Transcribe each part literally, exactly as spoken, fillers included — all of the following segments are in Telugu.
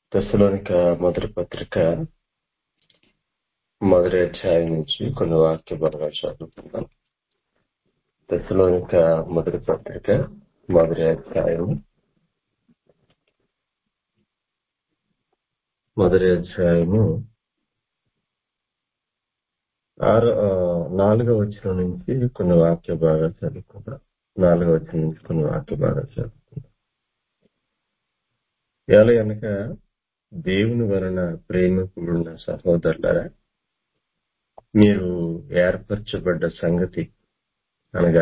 తెస్సలోనిక మొదటి పత్రిక మొదటి అధ్యాయం నుంచి కొన్ని వాక్య భాగాలు చదువుతున్నాం. తెస్సలోనిక మొదటి పత్రిక మొదటి అధ్యాయం మొదటి అధ్యాయము ఆరు ఆ, నాలుగవ వచనం నుంచి కొన్ని వాక్య భాగాలు చదువుకుందాం. నాలుగవ వచనం నుంచి కొన్ని వాక్య భాగాలు చదువుకుందాం. ఎలా కనుక దేవుని వలన ప్రేమికుడున్న సహోదరులారా, మీరు ఏర్పరచబడ్డ సంగతి అనగా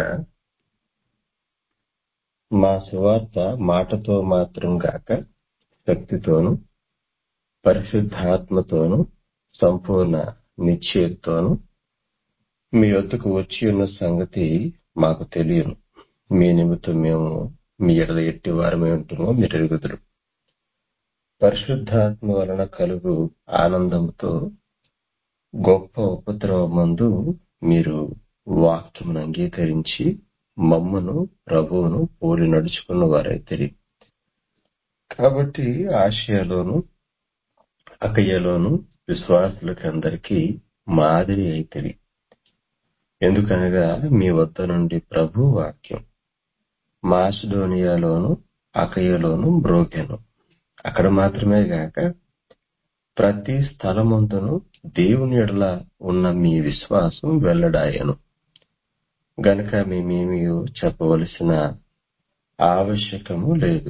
మా సువార్త మాటతో మాత్రం గాక శక్తితోను పరిశుద్ధాత్మతోను సంపూర్ణ నిశ్చయతోను మీ వద్దకు వచ్చి ఉన్న సంగతి మాకు తెలియను. మీ నిమిత్తం మేము మీ ఎడల ఎట్టి వారమే ఉంటుమో మీరు ఎరుగుదురు. పరిశుద్ధాత్మ వలన కలుగు ఆనందంతో గొప్ప ఉపద్రవమందు మీరు వాక్యమును అంగీకరించి మమ్మను ప్రభువును పోలి నడుచుకున్న వారైతిరి. కాబట్టి ఆసియాలోను అకయ్యలోను విశ్వాసులకందరికీ మాదిరి అయితిరి. ఎందుకనగా మీ వద్ద నుండి ప్రభు వాక్యం మాసిడోనియాలోను అకయ్యలోను బ్రోకెను. అక్కడ మాత్రమే గాక ప్రతి స్థలమందును దేవుని ఎడల ఉన్న మీ విశ్వాసం వెల్లడాయను. గనుక మేమేమీ చెప్పవలసిన ఆవశ్యకము లేదు.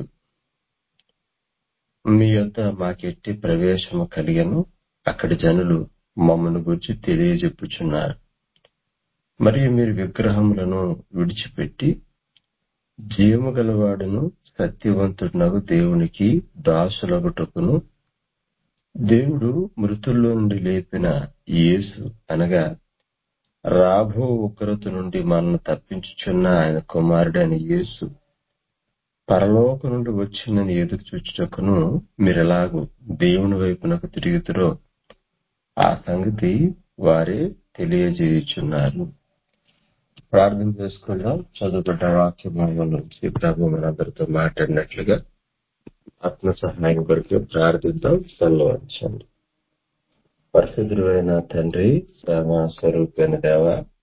మీ యొద్ద మాకెట్టి ప్రవేశము కలిగను అక్కడి జనులు మమ్మను గురించి తెలియజెప్పుచున్నారు. మరియు మీరు విగ్రహములను విడిచిపెట్టి జీవము గలవాడును సత్యవంతుడునగు దేవునికి దాసులగుటకును దేవుడు మృతుల్లో నుండి లేపిన యేసు అనగా రాబో ఉగ్రత నుండి మనల్ని తప్పించుచున్న ఆయన కుమారుడైన యేసు పరలోక నుండి వచ్చినని ఎదురు చూచుటకును మీరెలాగూ దేవుని వైపునకు తిరుగుతురో ఆ సంగతి వారే తెలియజేయుచున్నారు. ప్రార్థన చేసుకుందాం. చదువుకున్న వాక్య భాగం నుంచి ప్రభు మనందరితో మాట్లాడినట్లుగా ఆత్మ సహాయం కొరకు ప్రార్థిద్దాం. సన్నిహించండి. పరిశుద్ధుడైన తండ్రి, ప్రేమ స్వరూపైన దేవ,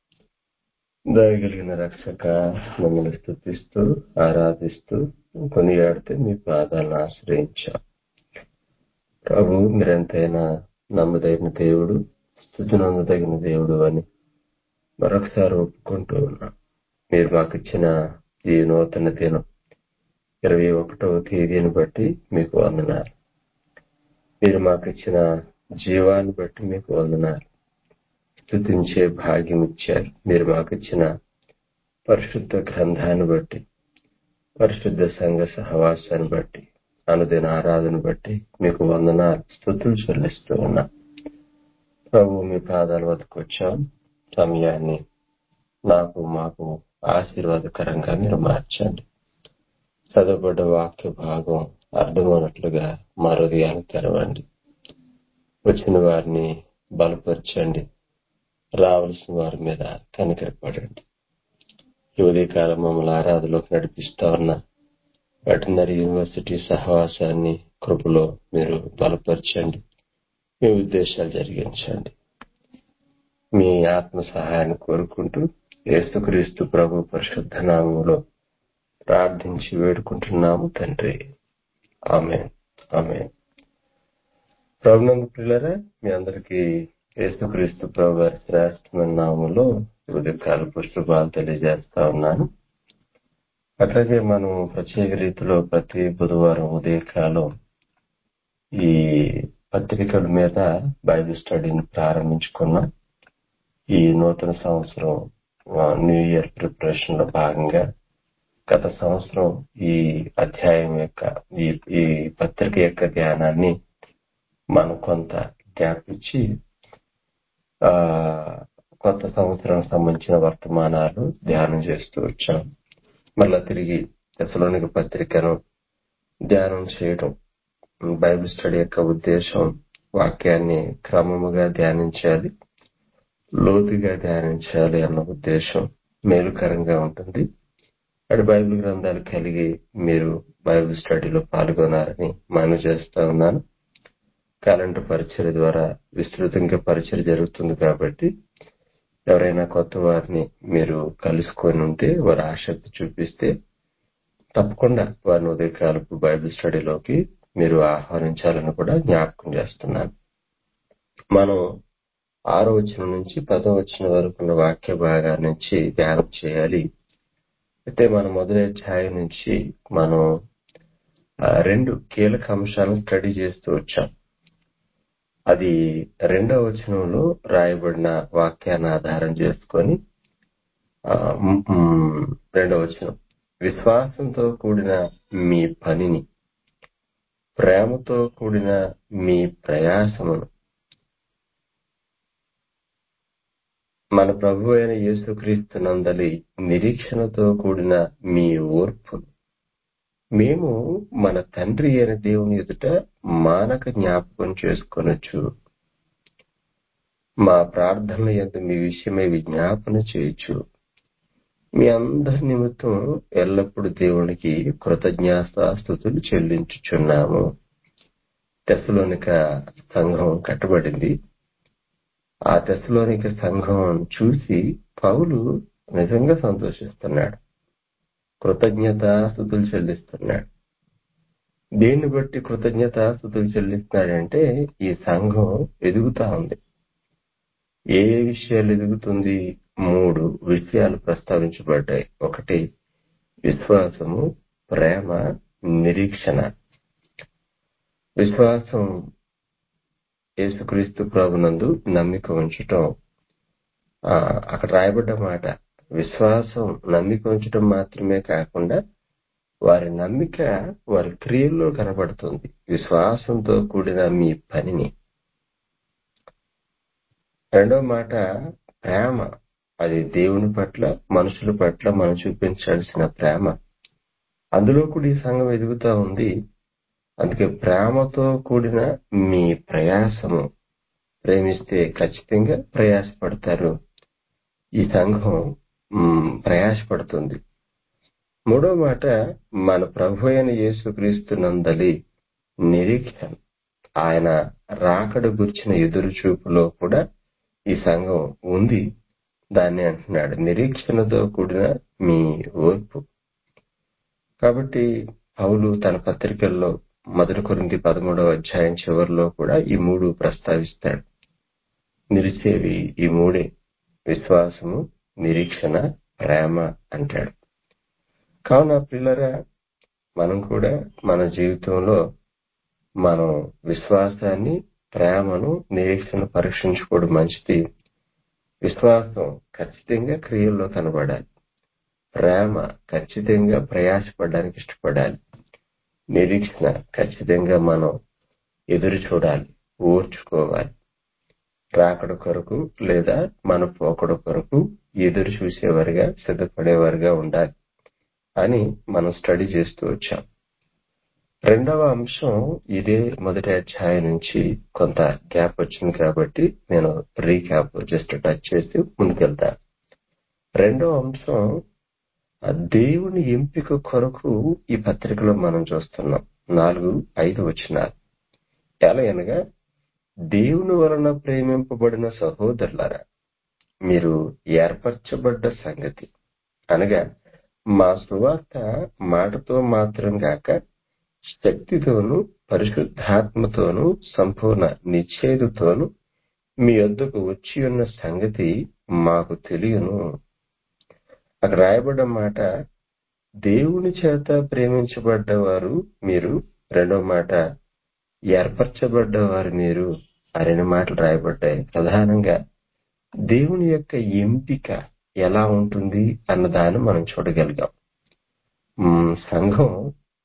దయగలిగిన రక్షక, మమ్మల్ని స్తుతిస్తూ ఆరాధిస్తూ కొనియాడితే మీ పాదాలను ఆశ్రయించాం. ప్రభు మీరెంతైనా నమ్మదగిన దేవుడు, స్తుతి నమ్మదగిన దేవుడు అని మరొకసారి ఒప్పుకుంటూ ఉన్నాం. మీరు మాకు ఇచ్చిన ఈ నూతన దినం ఇరవై ఒకటవ తేదీని బట్టి మీకు వందనాలు. మీరు మాకు ఇచ్చిన జీవాన్ని బట్టి మీకు వందనాలు. స్తుతించే భాగ్యం ఇచ్చారు. మీరు మాకు ఇచ్చిన పరిశుద్ధ గ్రంథాన్ని బట్టి, పరిశుద్ధ సంఘ సహవాసాన్ని బట్టి, అనుదిన ఆరాధన బట్టి మీకు వందనాలు, స్తుతులు చెల్లిస్తూ ఉన్నా. ప్రభు మీ పాదాల వద్దకు వచ్చాం. సమయాన్ని నాకు మాకు ఆశీర్వాదకరంగా మీరు మార్చండి. చదవబడ్డ వాక్య భాగం అర్థమైనట్లుగా మా హృదయాన్ని తెరవండి. వచ్చిన వారిని బలపరచండి. రావాల్సిన వారి మీద కనికరపడండి. ఈ ఉదయకాలం మమ్మల్ని ఆరాధనలోకి నడిపిస్తా ఉన్న వెటర్నరీ యూనివర్సిటీ సహవాసాన్ని కృపలో మీరు బలపరచండి. మీ ఉద్దేశాలు జరిగించండి. మీ ఆత్మ సహాయాన్ని కోరుకుంటూ యేసుక్రీస్తు ప్రభు పరిశుద్ధ నామములో ప్రార్థించి వేడుకుంటున్నాము తండ్రి. ఆమేన్. ఆమేన్. ప్రభునందు ప్రియులారా, మీ అందరికీ యేసుక్రీస్తు ప్రభు వారి శ్రేష్టమైన నామములో ఉదయకాలపు శుభాలు తెలియజేస్తా ఉన్నాను. అట్లాగే మనం ప్రత్యేక రీతిలో ప్రతి బుధవారం ఉదయకాలం ఈ పత్రికల మీద బైబిల్ స్టడీని ప్రారంభించుకున్నాం. ఈ నూతన సంవత్సరం ఆ, న్యూ ఇయర్ ప్రిపరేషన్ లో భాగంగా గత సంవత్సరం ఈ అధ్యాయం యొక్క ఈ ఈ పత్రిక యొక్క ధ్యానాన్ని మనం కొంత గ్యాప్ ఇచ్చి ఆ కొత్త సంవత్సరానికి సంబంధించిన వర్తమానాలు ధ్యానం చేస్తూ వచ్చాం. మళ్ళా తిరిగి తెస్సలోనిక పత్రికను ధ్యానం చేయడం, బైబిల్ స్టడీ యొక్క ఉద్దేశం వాక్యాన్ని క్రమముగా ధ్యానించాలి, లోతుగా ధ్యానించాలి అన్న ఉద్దేశం మేలుకరంగా ఉంటుంది. అటు బైబిల్ గ్రంథాలు కలిగి మీరు బైబిల్ స్టడీలో పాల్గొనాలని మనవి చేస్తా ఉన్నాను. క్యాలెండర్ పరిచర్య ద్వారా విస్తృతంగా పరిచర్య జరుగుతుంది కాబట్టి ఎవరైనా కొత్త వారిని మీరు కలుసుకొని ఉంటే వారు ఆసక్తి చూపిస్తే తప్పకుండా వారిని ఉదయకాలపు బైబిల్ స్టడీలోకి మీరు ఆహ్వానించాలని కూడా జ్ఞాపకం చేస్తున్నాను. మనం ఆరో వచనం నుంచి పదో వచనం వరకు ఉన్న వాక్య భాగాల నుంచి ధ్యానం చేయాలి. అయితే మన మొదటి అధ్యాయం నుంచి మనం ఆ, రెండు కీలక అంశాలను స్టడీ చేస్తూ వచ్చాం. అది రెండవ వచనంలో రాయబడిన వాక్యాన్ని ఆధారం చేసుకొని ఆ, మ్, మ్, రెండవ వచనం విశ్వాసంతో కూడిన మీ పనిని, ప్రేమతో కూడిన మీ ప్రయాసమును మన ప్రభు అయిన యేసుక్రీస్తు నందలి నిరీక్షణతో కూడిన మీ ఓర్పు మేము మన తండ్రి అయిన దేవుని ఎదుట మానక జ్ఞాపకం చేసుకొనొచ్చు. మా ప్రార్థనల యందు మీ విషయమై విజ్ఞాపన చేయొచ్చు. మీ అందరి నిమిత్తం ఎల్లప్పుడూ దేవునికి కృతజ్ఞతాస్తుతులు చెల్లించుచున్నాము. తెస్సలోనిక సంఘం కట్టబడింది. ఆ తెస్సలోనిక సంఘం చూసి పౌలు నిజంగా సంతోషిస్తున్నాడు, కృతజ్ఞతాస్తుతులు చెల్లిస్తున్నాడు. దేన్ని బట్టి కృతజ్ఞతాస్తుతులు చెల్లిస్తున్నాడంటే ఈ సంఘం ఎదుగుతా ఉంది. ఏ ఏ విషయాలు ఎదుగుతుంది? మూడు విషయాలు ప్రస్తావించబడ్డాయి. ఒకటి విశ్వాసము, ప్రేమ, నిరీక్షణ. విశ్వాసం యేసుక్రీస్తు ప్రభునందు నమ్మిక ఉంచటం. ఆ, అక్కడ రాయబడ్డ మాట విశ్వాసం నమ్మిక ఉంచటం మాత్రమే కాకుండా వారి నమ్మిక వారి క్రియల్లో కనబడుతుంది. విశ్వాసంతో కూడిన మీ పనిని. రెండో మాట ప్రేమ. అది దేవుని పట్ల మనుషుల పట్ల మనం చూపించాల్సిన ప్రేమ. అందులో కూడా ఈ సంఘం ఎదుగుతా ఉంది. అందుకే ప్రేమతో కూడిన మీ ప్రయాసము. ప్రేమిస్తే ఖచ్చితంగా ప్రయాసపడతారు. ఈ సంఘం మ్, ప్రయాసపడుతుంది. మూడో మాట మన ప్రభు అయిన యేసుక్రీస్తు నందలి నిరీక్షణ. ఆయన రాకడ గుర్చిన ఎదురు చూపులో కూడా ఈ సంఘం ఉంది. దాన్ని అంటున్నాడు నిరీక్షణతో కూడిన మీ ఓర్పు. కాబట్టి పౌలు తన పత్రికల్లో మొదటి కొరింథీ పదమూడవ అధ్యాయం చివరిలో కూడా ఈ మూడు ప్రస్తావిస్తాడు. నిలిచేవి ఈ మూడే, విశ్వాసము, నిరీక్షణ, ప్రేమ అంటాడు. కావున పిల్లరా, మనం కూడా మన జీవితంలో మనం విశ్వాసాన్ని, ప్రేమను, నిరీక్షణ పరీక్షించుకోవడం మంచిది. విశ్వాసం ఖచ్చితంగా క్రియల్లో కనబడాలి. ప్రేమ ఖచ్చితంగా ప్రయాసపడడానికి ఇష్టపడాలి. నిరీక్షణ ఖచ్చితంగా మనం ఎదురు చూడాలి, ఓర్చుకోవాలి. రాకడ కొరకు లేదా మన పోకడ కొరకు ఎదురు చూసేవారుగా, సిద్ధపడేవారుగా ఉండాలి అని మనం స్టడీ చేస్తూ వచ్చాం. రెండవ అంశం ఇదే మొదటి అధ్యాయం నుంచి కొంత గ్యాప్ వచ్చింది కాబట్టి నేను రీక్యాప్ జస్ట్ టచ్ చేసి ముందుకెళ్తాను. రెండవ అంశం ఆ దేవుని ఎంపిక కొరకు ఈ పత్రికలో మనం చూస్తున్నాం. నాలుగు ఐదు వచనాలు. ఎలా అనగా దేవుని వలన ప్రేమింపబడిన సహోదరులారా, మీరు ఏర్పరచబడ్డ సంగతి అనగా మా సువార్త మాటతో మాత్రం గాక శక్తితోనూ పరిశుద్ధాత్మతోనూ సంపూర్ణ నిశ్చయతతోనూ మీ వద్దకు వచ్చి ఉన్న సంగతి మాకు తెలియను. అక్కడ రాయబడ్డ మాట దేవుని చేత ప్రేమించబడ్డవారు మీరు, రెండో మాట ఏర్పరచబడ్డవారు మీరు ఆ రెండు మాటలు రాయబడ్డాయి. ప్రధానంగా దేవుని యొక్క ఎంపిక ఎలా ఉంటుంది అన్నదాన్ని మనం చూడగలిగాం. మ్, సంఘం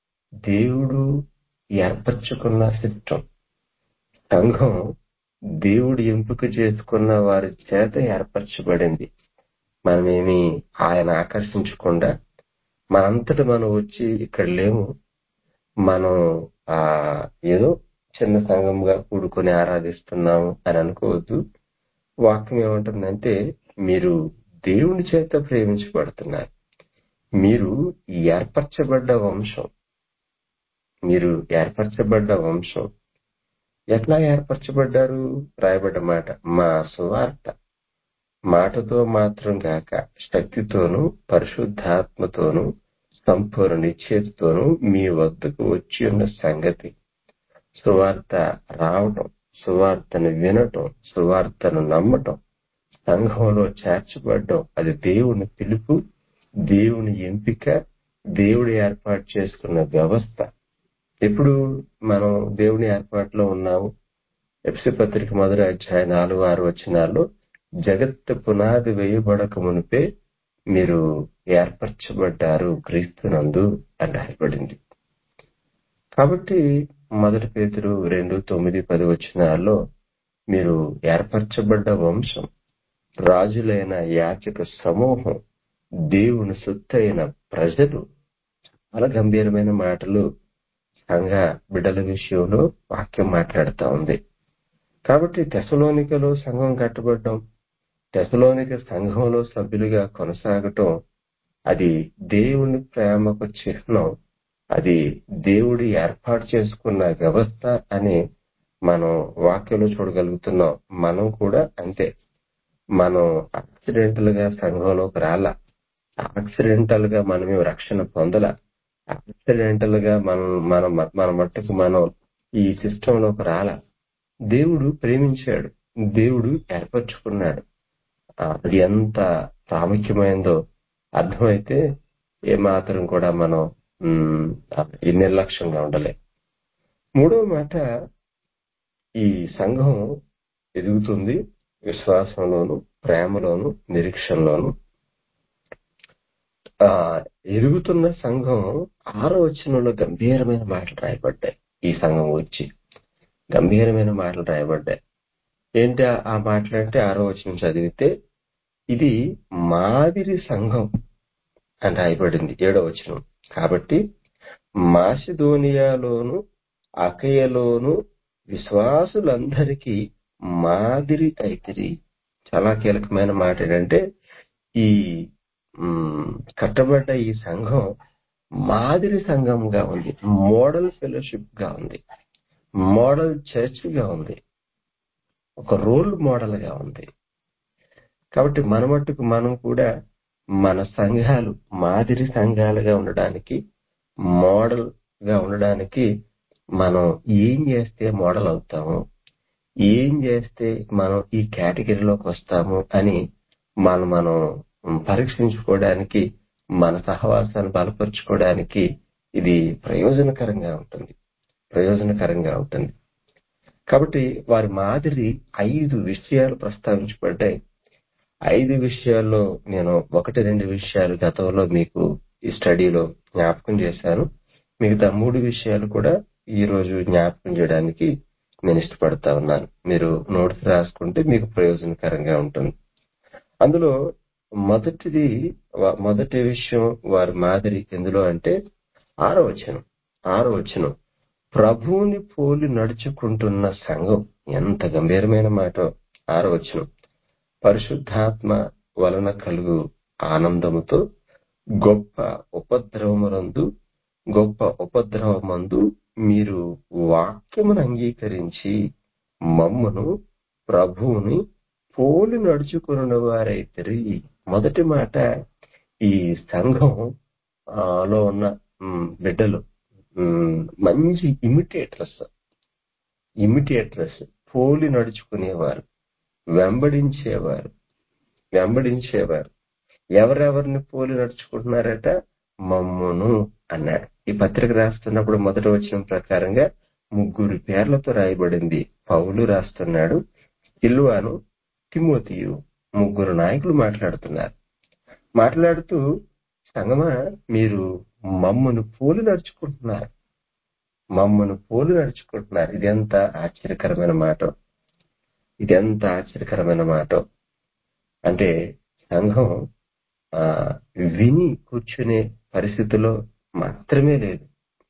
దేవుడు ఏర్పరచుకున్న సిస్టం. సంఘం దేవుడు ఎంపిక చేసుకున్న వారి చేత ఏర్పరచబడింది. మనమేమి ఆయన ఆకర్షించకుండా మనంతట మనం వచ్చి ఇక్కడ లేము. మనం ఆ ఏదో చిన్న సంఘంగా కూడుకొని ఆరాధిస్తున్నాము అని అనుకోవద్దు. వాక్యం ఏమంటుందంటే మీరు దేవుని చేత ప్రేమించబడుతున్నారు. మీరు ఏర్పరచబడ్డ వంశం. మీరు ఏర్పరచబడ్డ వంశం. ఎట్లా ఏర్పరచబడ్డారు? రాయబడ్డ మాట, మా సువార్త మాటతో మాత్రం కాక శక్తితోనూ పరిశుద్ధాత్మతోనూ సంపూర్ణ నిశ్చయతతోనూ మీ వద్దకు వచ్చి ఉన్న సంగతి. సువార్త రావటం, సువార్తను వినటం, సువార్తను నమ్మటం, సంఘంలో చేర్చబడడం, అది దేవుని పిలుపు, దేవుని ఎంపిక, దేవుడు ఏర్పాటు చేసుకున్న వ్యవస్థ. ఇప్పుడు మనం దేవుని ఏర్పాటులో ఉన్నాము. ఎఫెసీ పత్రిక మొదటి అధ్యాయం నాలుగు ఆరు వచనాల్లో జగత్తు పునాది వేయబడక మునిపే మీరు ఏర్పరచబడ్డారు క్రీస్తునందు అని రాయబడింది. కాబట్టి మొదటి పేతురు రెండు తొమ్మిది పది వచనాల్లో మీరు ఏర్పరచబడ్డ వంశం, రాజులైన యాచక సమూహం, దేవుని సొత్తైన ప్రజలు. చాలా గంభీరమైన మాటలు సంఘ బిడ్డల విషయంలో వాక్యం మాట్లాడుతా ఉంది. కాబట్టి తెసలోనికలో సంఘం కట్టబడడం, తెసలోనిక సంఘంలో సభ్యులుగా కొనసాగటం, అది దేవుని ప్రేమకు చిహ్నం, అది దేవుడు ఏర్పాటు చేసుకున్న వ్యవస్థ అని మనం వాక్యంలో చూడగలుగుతున్నాం. మనం కూడా అంతే. మనం యాక్సిడెంటల్ గా సంఘంలోకి రాలా, యాక్సిడెంటల్ గా మనమే రక్షణ పొందల, యాక్సిడెంటల్ గా మనం మన మన మట్టుకు మనం ఈ సిస్టంలోకి రాలా. దేవుడు ప్రేమించాడు, దేవుడు ఏర్పరచుకున్నాడు. ఆ, అది ఎంత ప్రాముఖ్యమైందో అర్థమైతే ఏమాత్రం కూడా మనం ఉమ్, ఈ నిర్లక్ష్యంగా ఉండలే. మూడో మాట, ఈ సంఘం ఎదుగుతుంది విశ్వాసంలోను, ప్రేమలోను, నిరీక్షణలోను. ఆ ఎదుగుతున్న సంఘం ఆరో వచనంలో గంభీరమైన మాటలు రాయబడ్డాయి. ఈ సంఘం వచ్చి గంభీరమైన మాటలు రాయబడ్డాయి. ఏంటి ఆ ఆ మాటలంటే, ఆరో వచనం చదివితే ఇది మాదిరి సంఘం అని రాయబడింది. ఏడో వచనం, కాబట్టి మాసిదోనియాలోను అకయలోను విశ్వాసులందరికీ మాదిరి అయితిరి. చాలా కీలకమైన మాట ఏంటంటే, ఈ ఉమ్, కట్టబడ్డ ఈ సంఘం మాదిరి సంఘంగా ఉంది, మోడల్ ఫెలోషిప్ గా ఉంది, మోడల్ చర్చ్ గా ఉంది, ఒక రోల్ మోడల్ గా ఉంది. కాబట్టి మన మట్టుకు మనం కూడా మన సంఘాలు మాదిరి సంఘాలుగా ఉండడానికి, మోడల్ గా ఉండడానికి మనం ఏం చేస్తే మోడల్ అవుతాము, ఏం చేస్తే మనం ఈ కేటగిరీలోకి వస్తాము అని మనం మనం పరీక్షించుకోవడానికి, మన సహవాసాన్ని బలపరుచుకోవడానికి ఇది ప్రయోజనకరంగా ఉంటుంది, ప్రయోజనకరంగా ఉంటుంది. కాబట్టి వారి మాదిరి ఐదు విషయాలు ప్రస్తావించబడ్డాయి. ఐదు విషయాల్లో నేను ఒకటి రెండు విషయాలు గతంలో మీకు ఈ స్టడీలో జ్ఞాపకం చేశాను. మిగతా మూడు విషయాలు కూడా ఈ రోజు జ్ఞాపకం చేయడానికి నేను ఇష్టపడతా ఉన్నాను. మీరు నోట్స్ రాసుకుంటే మీకు ప్రయోజనకరంగా ఉంటుంది. అందులో మొదటిది, వ- మొదటి విషయం వారి మాదిరి ఎందులో అంటే ఆరో వచనం. ఆరో వచనం, ప్రభువుని పోలి నడుచుకుంటున్న సంఘం. ఎంత గంభీరమైన మాట. ఆరో వచనం, పరిశుద్ధాత్మ వలన కలుగు ఆనందముతో గొప్ప ఉపద్రవమునందు గొప్ప ఉపద్రవమందు మీరు వాక్యమును అంగీకరించి మమ్మును ప్రభువుని పోలి నడుచుకున్న వారైతిరి. మొదటి మాట, ఈ సంఘం ఆ, లో ఉన్న ఉమ్, బిడ్డలు ఉమ్, మంచి ఇమిటేటర్స్, ఇమిటేటర్స్ పోలి నడుచుకునేవారు, వెంబడించేవారు, వెంబడించేవారు. ఎవరెవరిని పోలి నడుచుకుంటున్నారట? మమ్మును అన్నాడు. ఈ పత్రిక రాస్తున్నప్పుడు మొదటి వచనం ప్రకారంగా ముగ్గురు పేర్లతో రాయబడింది. పౌలు రాస్తున్నాడు, సిల్వాను, తిమోతియు, ముగ్గురు నాయకులు మాట్లాడుతున్నారు. మాట్లాడుతూ, సంగమా మీరు మమ్మును పోలి నడుచుకుంటున్నారు, మమ్మను పోలి నడుచుకుంటున్నారు. ఇది ఎంత ఆశ్చర్యకరమైన మాట, ఇది ఎంత ఆశ్చర్యకరమైన మాట. అంటే సంఘం ఆ విని కూర్చునే పరిస్థితిలో మాత్రమే లేదు,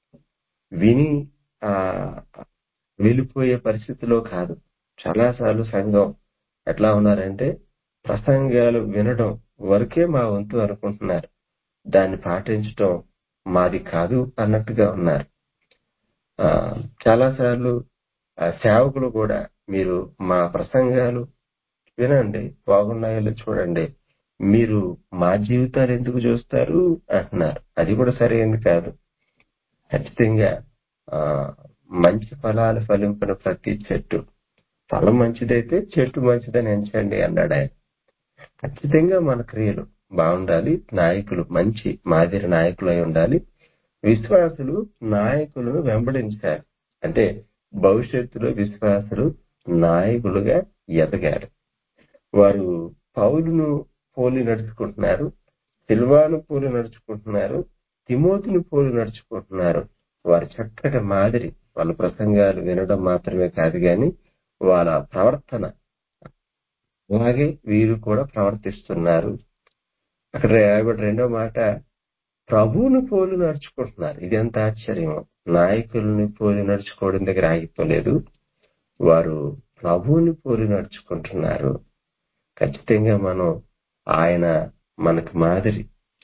విని ఆ వెళ్ళిపోయే పరిస్థితిలో కాదు. చాలాసార్లు సంఘం ఎట్లా ఉన్నారంటే, ప్రసంగాలు వినడం వరకే మా వంతు అనుకుంటున్నారు, దాన్ని పాటించడం మాది కాదు అన్నట్టుగా ఉన్నారు. ఆ చాలాసార్లు ఆ సేవకులు కూడా మీరు మా ప్రసంగాలు వినండి, బాగున్నాయో లేదో చూడండి, మీరు మా జీవితాలు ఎందుకు చూస్తారు అంటున్నారు. అది కూడా సరైనది కాదు. ఖచ్చితంగా ఆ మంచి ఫలాలు ఫలింపిన ప్రతి చెట్టు, ఫలం మంచిదైతే చెట్టు మంచిదని ఎంచండి అన్నాడు ఆయన. ఖచ్చితంగా మన క్రియలు బాగుండాలి, నాయకులు మంచి మాదిరి నాయకులు అయి ఉండాలి. విశ్వాసులు నాయకులను వెంబడించాలి. అంటే భవిష్యత్తులో విశ్వాసులు నాయకులుగా ఎదగాలి. వారు పౌలును పోలి నడుచుకుంటున్నారు, సిల్వాను పోలి నడుచుకుంటున్నారు, తిమోతిని పోలి నడుచుకుంటున్నారు. వారి చక్కటి మాదిరి, వాళ్ళ ప్రసంగాలు వినడం మాత్రమే కాదు గాని వాళ్ళ ప్రవర్తన అలాగే వీరు కూడా ప్రవర్తిస్తున్నారు. అక్కడ రాయబడి రెండో మాట, ప్రభువుని పోలి నడుచుకుంటున్నారు. ఇది ఎంత ఆశ్చర్యం! నాయకుల్ని పోలి నడుచుకోవడం దగ్గర ఆగిపోలేదు, వారు ప్రభువుని పోలి నడుచుకుంటున్నారు. ఖచ్చితంగా మనం ఆయన మనకు మాదిరి,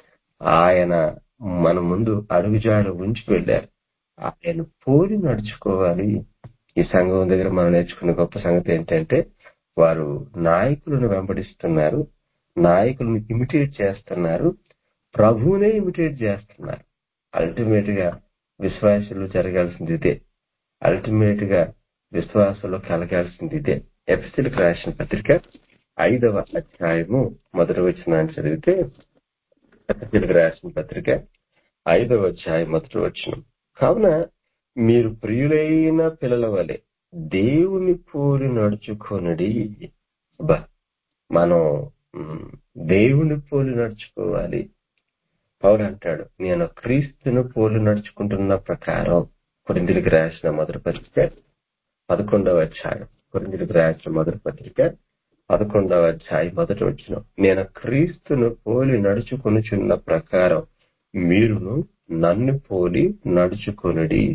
ఆయన మన ముందు అడుగుజాడు ఉంచి వెళ్ళారు, ఆయన పోలి నడుచుకోవాలి. ఈ సంఘం దగ్గర మనం నేర్చుకున్న గొప్ప సంగతి ఏంటంటే వారు నాయకులను వెంబడిస్తున్నారు, నాయకులను ఇమిటేట్ చేస్తున్నారు, ప్రభువునే ఇమిటేట్ చేస్తున్నారు. అల్టిమేట్ గా విశ్వాసులు జరగాల్సింది ఇదే. అల్టిమేట్ గా విశ్వాసంలో కలగాల్సింది ఇదే. ఎఫెసీయులకు రాసిన పత్రిక ఐదవ అధ్యాయము మొదటి వచనాన్ని చదివితే, ఎఫెసీయులకు రాసిన పత్రిక ఐదవ అధ్యాయం మొదటి వచనం, కావున మీరు ప్రియులైన పిల్లల వలె దేవుని పోలి నడుచుకొనుడి. బా మనం మ్, దేవుని పోలి నడుచుకోవాలి. పౌలు అంటాడు, నేను క్రీస్తును పోలి నడుచుకుంటున్న ప్రకారం. కొరింథీయులకు రాసిన మొదటి పత్రిక పదకొండవ అధ్యాయం, కొరింథీయులకు రాసిన మొదటి పత్రిక పదకొండవ అధ్యాయం మొదటి వచనం, నేను క్రీస్తును పోలి నడుచుకొనుచున్న ప్రకారం మీరును నన్ను పోలి నడుచుకొనుడి.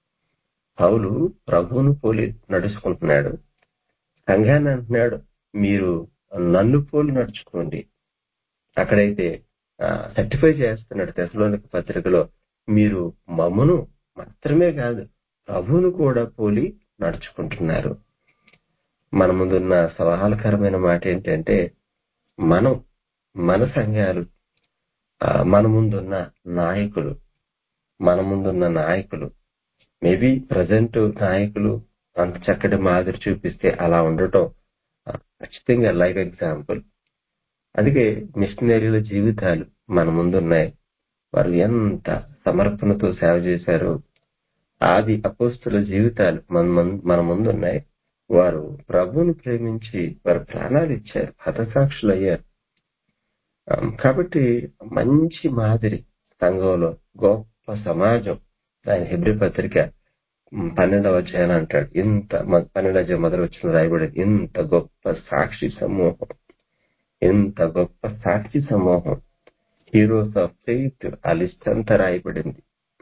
పౌలు ప్రభువును పోలి నడుచుకుంటున్నాడు, సంఘాన్ని అంటున్నాడు మీరు నన్ను పోలి నడుచుకోండి. అక్కడైతే సర్టిఫై చేస్తున్నాడు తెస్సలోనిక పత్రికలో, మీరు మమ్మును మాత్రమే కాదు ప్రభువును కూడా పోలి నడుచుకుంటున్నారు. మన ముందున్న సవాలకరమైన మాట ఏంటంటే మనం మన సంఘాలు, ఆ, మన ముందున్న నాయకులు మన ముందున్న నాయకులు మేబీ ప్రజెంట్ నాయకులు అంత చక్కటి మాదిరి చూపిస్తే అలా ఉండటం ఆ, ఖచ్చితంగా లైవ్ ఎగ్జాంపుల్. అందుకే మిషనరీల జీవితాలు మన ముందున్నాయి. వారు ఎంత సమర్పణతో సేవ చేశారో, ఆది అపోస్తుల జీవితాలు మన మన్- మన ముందున్నాయి. వారు ప్రభువును ప్రేమించి వారు ప్రాణాలు ఇచ్చారు, హతసాక్షులు అయ్యారు. ఆ, కాబట్టి మంచి మాదిరి సంఘంలో గొప్ప సమాజం. ఆయన హెబ్రీ పత్రిక ఉమ్, పన్నెండవ అధ్యాయం అంటాడు, ఇంత మ- పన్నెండవ అధ్యాయం మొదలు వచ్చిన రాయబడింది, ఇంత గొప్ప సాక్షి సమూహం, ఎంత గొప్ప సాక్షి సమూహం, హీరోస్ ఆఫ్ ఫెయిత్ ఆ లిస్ట్ అంతా రాయబడింది.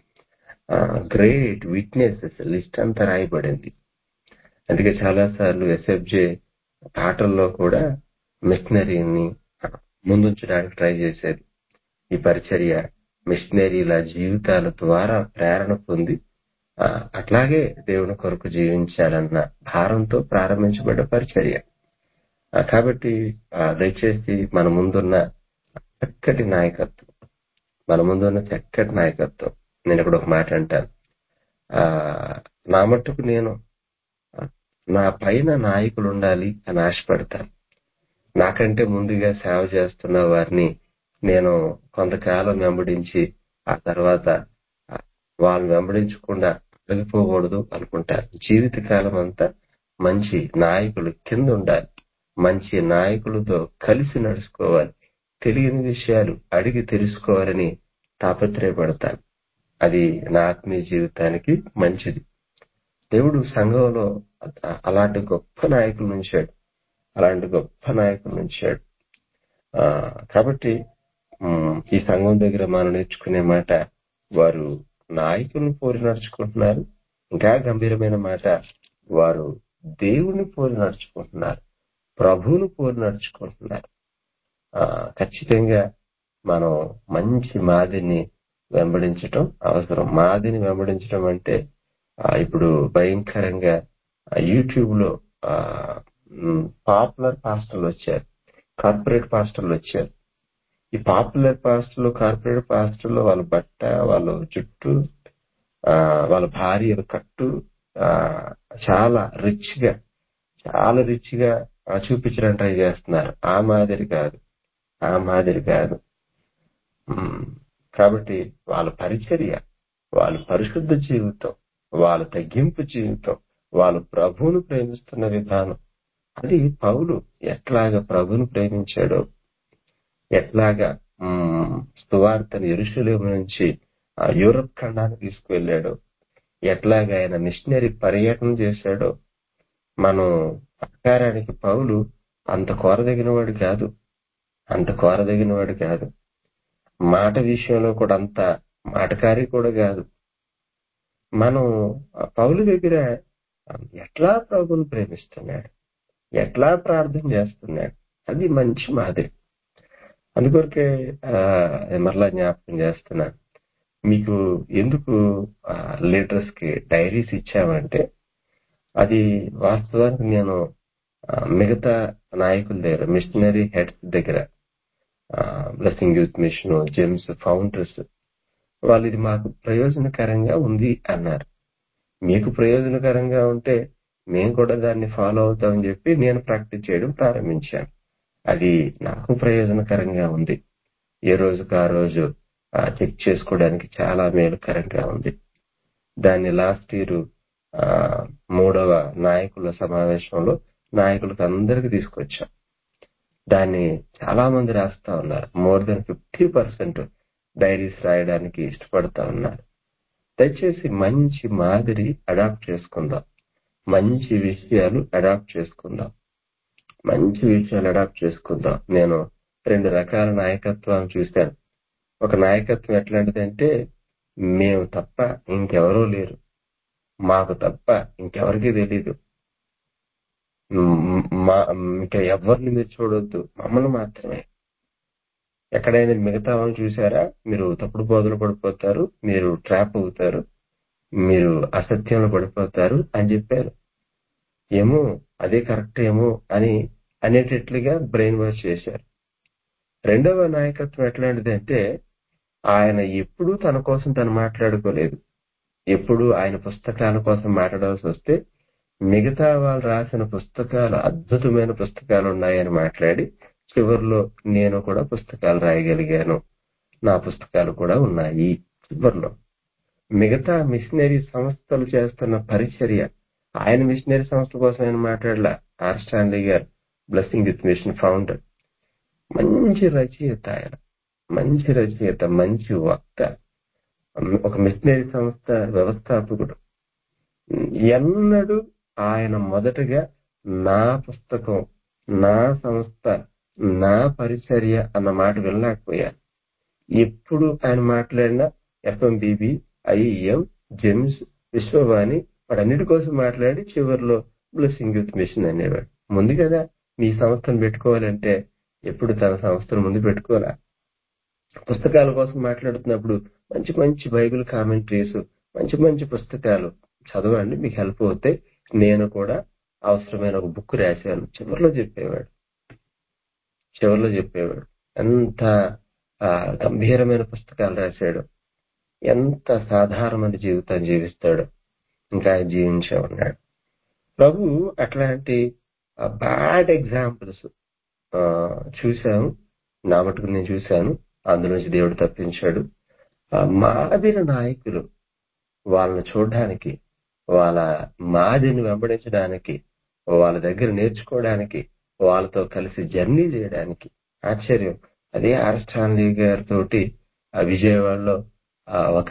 గ్రేట్ విట్నెసెస్ లిస్ట్ అంతా రాయబడింది. అందుకే చాలా సార్లు ఎస్ఎఫ్జే పాటల్లో కూడా మిషనరీని ముందుంచడానికి ట్రై చేసేది. ఈ పరిచర్య మిషనరీల జీవితాల ద్వారా ప్రేరణ పొంది ఆ, అట్లాగే దేవుని కొరకు జీవించాలన్న భారంతో ప్రారంభించబడ్డ పరిచర్య. ఆ, కాబట్టి ఆ, దయచేసి మన ముందున్న చక్కటి నాయకత్వం, మన ముందున్న చక్కటి నాయకత్వం. నేను ఇక్కడ ఒక మాట అంటాను, ఆ నా మట్టుకు నేను ఆ, నా పైన నాయకులు ఉండాలి అని ఆశపడతాను. నాకంటే ముందుగా సేవ చేస్తున్న వారిని నేను కొంతకాలం వెంబడించి ఆ తర్వాత ఆ, వాళ్ళని వెంబడించకుండా ఆగిపోకూడదు అనుకుంటాను. జీవితకాలం అంతా మంచి నాయకులు కింద ఉండాలి, మంచి నాయకులతో కలిసి నడుచుకోవాలి, తెలియని విషయాలు అడిగి తెలుసుకోవాలని తాపత్రయపడతాను. అది నా ఆత్మీయ జీవితానికి మంచిది. దేవుడు సంఘంలో అ- అలాంటి గొప్ప నాయకులు ఉంచాడు, అలాంటి గొప్ప నాయకులు ఉంచాడు. ఆ, కాబట్టి ఉమ్, ఈ సంఘం దగ్గర మనం నేర్చుకునే మాట, వారు నాయకులను పోలి నడుచుకుంటున్నారు. ఇంకా గంభీరమైన మాట, వారు దేవుని పోలి నడుచుకుంటున్నారు, ప్రభువును పోలి నడుచుకుంటున్నారు. ఆ, ఖచ్చితంగా మనం మంచి మాదిరిని వెంబడించటం అవసరం. మాదిరిని వెంబడించడం అంటే ఆ, ఇప్పుడు భయంకరంగా యూట్యూబ్ లో పాపులర్ పాస్టర్లు వచ్చారు, కార్పొరేట్ పాస్టర్లు వచ్చారు. ఈ పాపులర్ పాస్టర్లు, కార్పొరేట్ పాస్టర్లు వాళ్ళ బట్ట, వాళ్ళ జుట్టు, ఆ వాళ్ళ భార్యల కట్టు ఆ చాలా రిచ్ గా చాలా రిచ్ గా ఆ, చూపించడానికి ట్రై చేస్తున్నారు. ఆ మాదిరి కాదు, ఆ మాదిరి కాదు. ఉమ్, కాబట్టి వాళ్ళ పరిచర్య, వాళ్ళ పరిశుద్ధ జీవితం, వాళ్ళ తగ్గింపు జీవితం, వాళ్ళ ప్రభువును ప్రేమిస్తున్న విధానం, అది పౌలు ఎట్లాగా ప్రభువును ప్రేమించాడో, ఎట్లాగా ఉమ్, సువార్తను యెరూషలేము నుంచి ఆ యూరప్ ఖండానికి తీసుకువెళ్ళాడో, ఎట్లాగా ఆయన మిషనరీ పర్యటన చేశాడో, మనం సహకారానికి పౌలు అంత కోరదగిన వాడు కాదు, అంత కోరదగిన వాడు కాదు. మాట విషయంలో కూడా అంత మాటకారి కూడా కాదు. మనం ఆ పౌలు దగ్గర ఎట్లా ప్రభువును ప్రేమిస్తున్నాడు, ఎట్లా ప్రార్థన చేస్తున్నాడు, అది మంచి మాదిరి. అందుకొరకే ఆ, మరలా జ్ఞాపకం చేస్తున్నాను, మీకు ఎందుకు లీడర్స్ కి డైరీస్ ఇచ్చామంటే, అది వాస్తవానికి నేను ఆ, మిగతా నాయకుల దగ్గర, మిషనరీ హెడ్స్ దగ్గర, blessing youth mission, James founders, వాళ్ళు ఇది మాకు ప్రయోజనకరంగా ఉంది అన్నారు. మీకు ప్రయోజనకరంగా ఉంటే మేము కూడా దాన్ని ఫాలో అవుతామని చెప్పి నేను ప్రాక్టీస్ చేయడం ప్రారంభించాను. అది నాకు ప్రయోజనకరంగా ఉంది. ఏ రోజుకు ఆ రోజు చెక్ చేసుకోవడానికి చాలా మేలుకరంగా ఉంది. దాన్ని లాస్ట్ ఇయర్ మూడవ నాయకుల సమావేశంలో నాయకులకు అందరికి తీసుకొచ్చాం. దాన్ని చాలా మంది రాస్తా ఉన్నారు. More than fifty percent diaries రాయడానికి ఇష్టపడతా ఉన్నారు. దయచేసి మంచి మాదిరి అడాప్ట్ చేసుకుందాం, మంచి విషయాలు అడాప్ట్ చేసుకుందాం, మంచి విషయాలు అడాప్ట్ చేసుకుందాం. నేను రెండు రకాల నాయకత్వాన్ని చూశాను. ఒక నాయకత్వం ఎట్లాంటిదంటే, మేము తప్ప ఇంకెవరూ లేరు, మాకు తప్ప ఇంకెవరికి తెలీదు, మ్, మా ఇంకా ఎవరిని మీరు చూడొద్దు, మమ్మల్ని మాత్రమే. ఎక్కడైనా మిగతా వాళ్ళని చూసారా, మీరు తప్పుడు బోధలు పడిపోతారు, మీరు ట్రాప్ అవుతారు, మీరు అసత్యంలో పడిపోతారు అని చెప్పారు. ఏమో అదే కరెక్ట్ ఏమో అని అనేటట్లుగా బ్రెయిన్ వాష్ చేశారు. రెండవ నాయకత్వం ఎట్లాంటిదంటే, ఆయన ఎప్పుడూ తన కోసం తను మాట్లాడుకోలేదు. ఎప్పుడు ఆయన పుస్తకాల కోసం మాట్లాడాల్సి వస్తే మిగతా వాళ్ళు రాసిన పుస్తకాలు, అద్భుతమైన పుస్తకాలు ఉన్నాయని మాట్లాడి, చివరిలో నేను కూడా పుస్తకాలు రాయగలిగాను, నా పుస్తకాలు కూడా ఉన్నాయి. చివరిలో మిగతా మిషనరీ సంస్థలు చేస్తున్న పరిచర్య, ఆయన మిషనరీ సంస్థ కోసం ఆయన మాట్లాడలా. ఆర్ స్టాన్లీ గారు, బ్లెస్సింగ్ యూత్ మిషన్ ఫౌండర్, మంచి రచయిత ఆయన, మంచి రచయిత, మంచి వక్త, ఒక మిషనరీ సంస్థ వ్యవస్థాపకుడు. ఎన్నడూ ఆయన మొదటగా నా పుస్తకం, నా సంస్థ, నా పరిచర్య అన్న మాట వినలేకపోయాను. ఎప్పుడు ఆయన మాట్లాడినా ఎఫ్ఎంబీబీ, ఐఈఎం, జెమ్స్, విశ్వవాణి, వాటన్నిటి కోసం మాట్లాడి చివరిలో బ్లెస్సింగ్ యూత్ మిషన్ అనేవాడు. ముందు కదా మీ సంస్థను పెట్టుకోవాలంటే ఎప్పుడు తన సంస్థను ముందు పెట్టుకోవాలా. పుస్తకాల కోసం మాట్లాడుతున్నప్పుడు మంచి మంచి బైబిల్ కామెంటరీస్, మంచి మంచి పుస్తకాలు చదవండి, మీకు హెల్ప్ అవుతాయి. నేను కూడా అవసరమైన ఒక బుక్ రాశాను చివరిలో చెప్పేవాడు. చివరిలో చెప్పేవాడు ఎంత ఆ, గంభీరమైన పుస్తకాలు రాశాడు, ఎంత సాధారణమైన జీవితాన్ని జీవిస్తాడు, ఇంకా ఆయన జీవించే ఉన్నాడు. ప్రభు అట్లాంటి బ్యాడ్ ఎగ్జాంపుల్స్ చూశాను, నా మటుకు నేను చూశాను. అందులో నుంచి దేవుడు తప్పించాడు. ఆ మాదిరి నాయకులు వాళ్ళని చూడడానికి, వాళ్ళ మాదిరిని వెంబడించడానికి, వాళ్ళ దగ్గర నేర్చుకోవడానికి, వాళ్ళతో కలిసి జర్నీ చేయడానికి ఆశ్చర్యం. అదే ఆర్ స్టాన్లీ గారితో విజయవాడలో ఆ, ఒక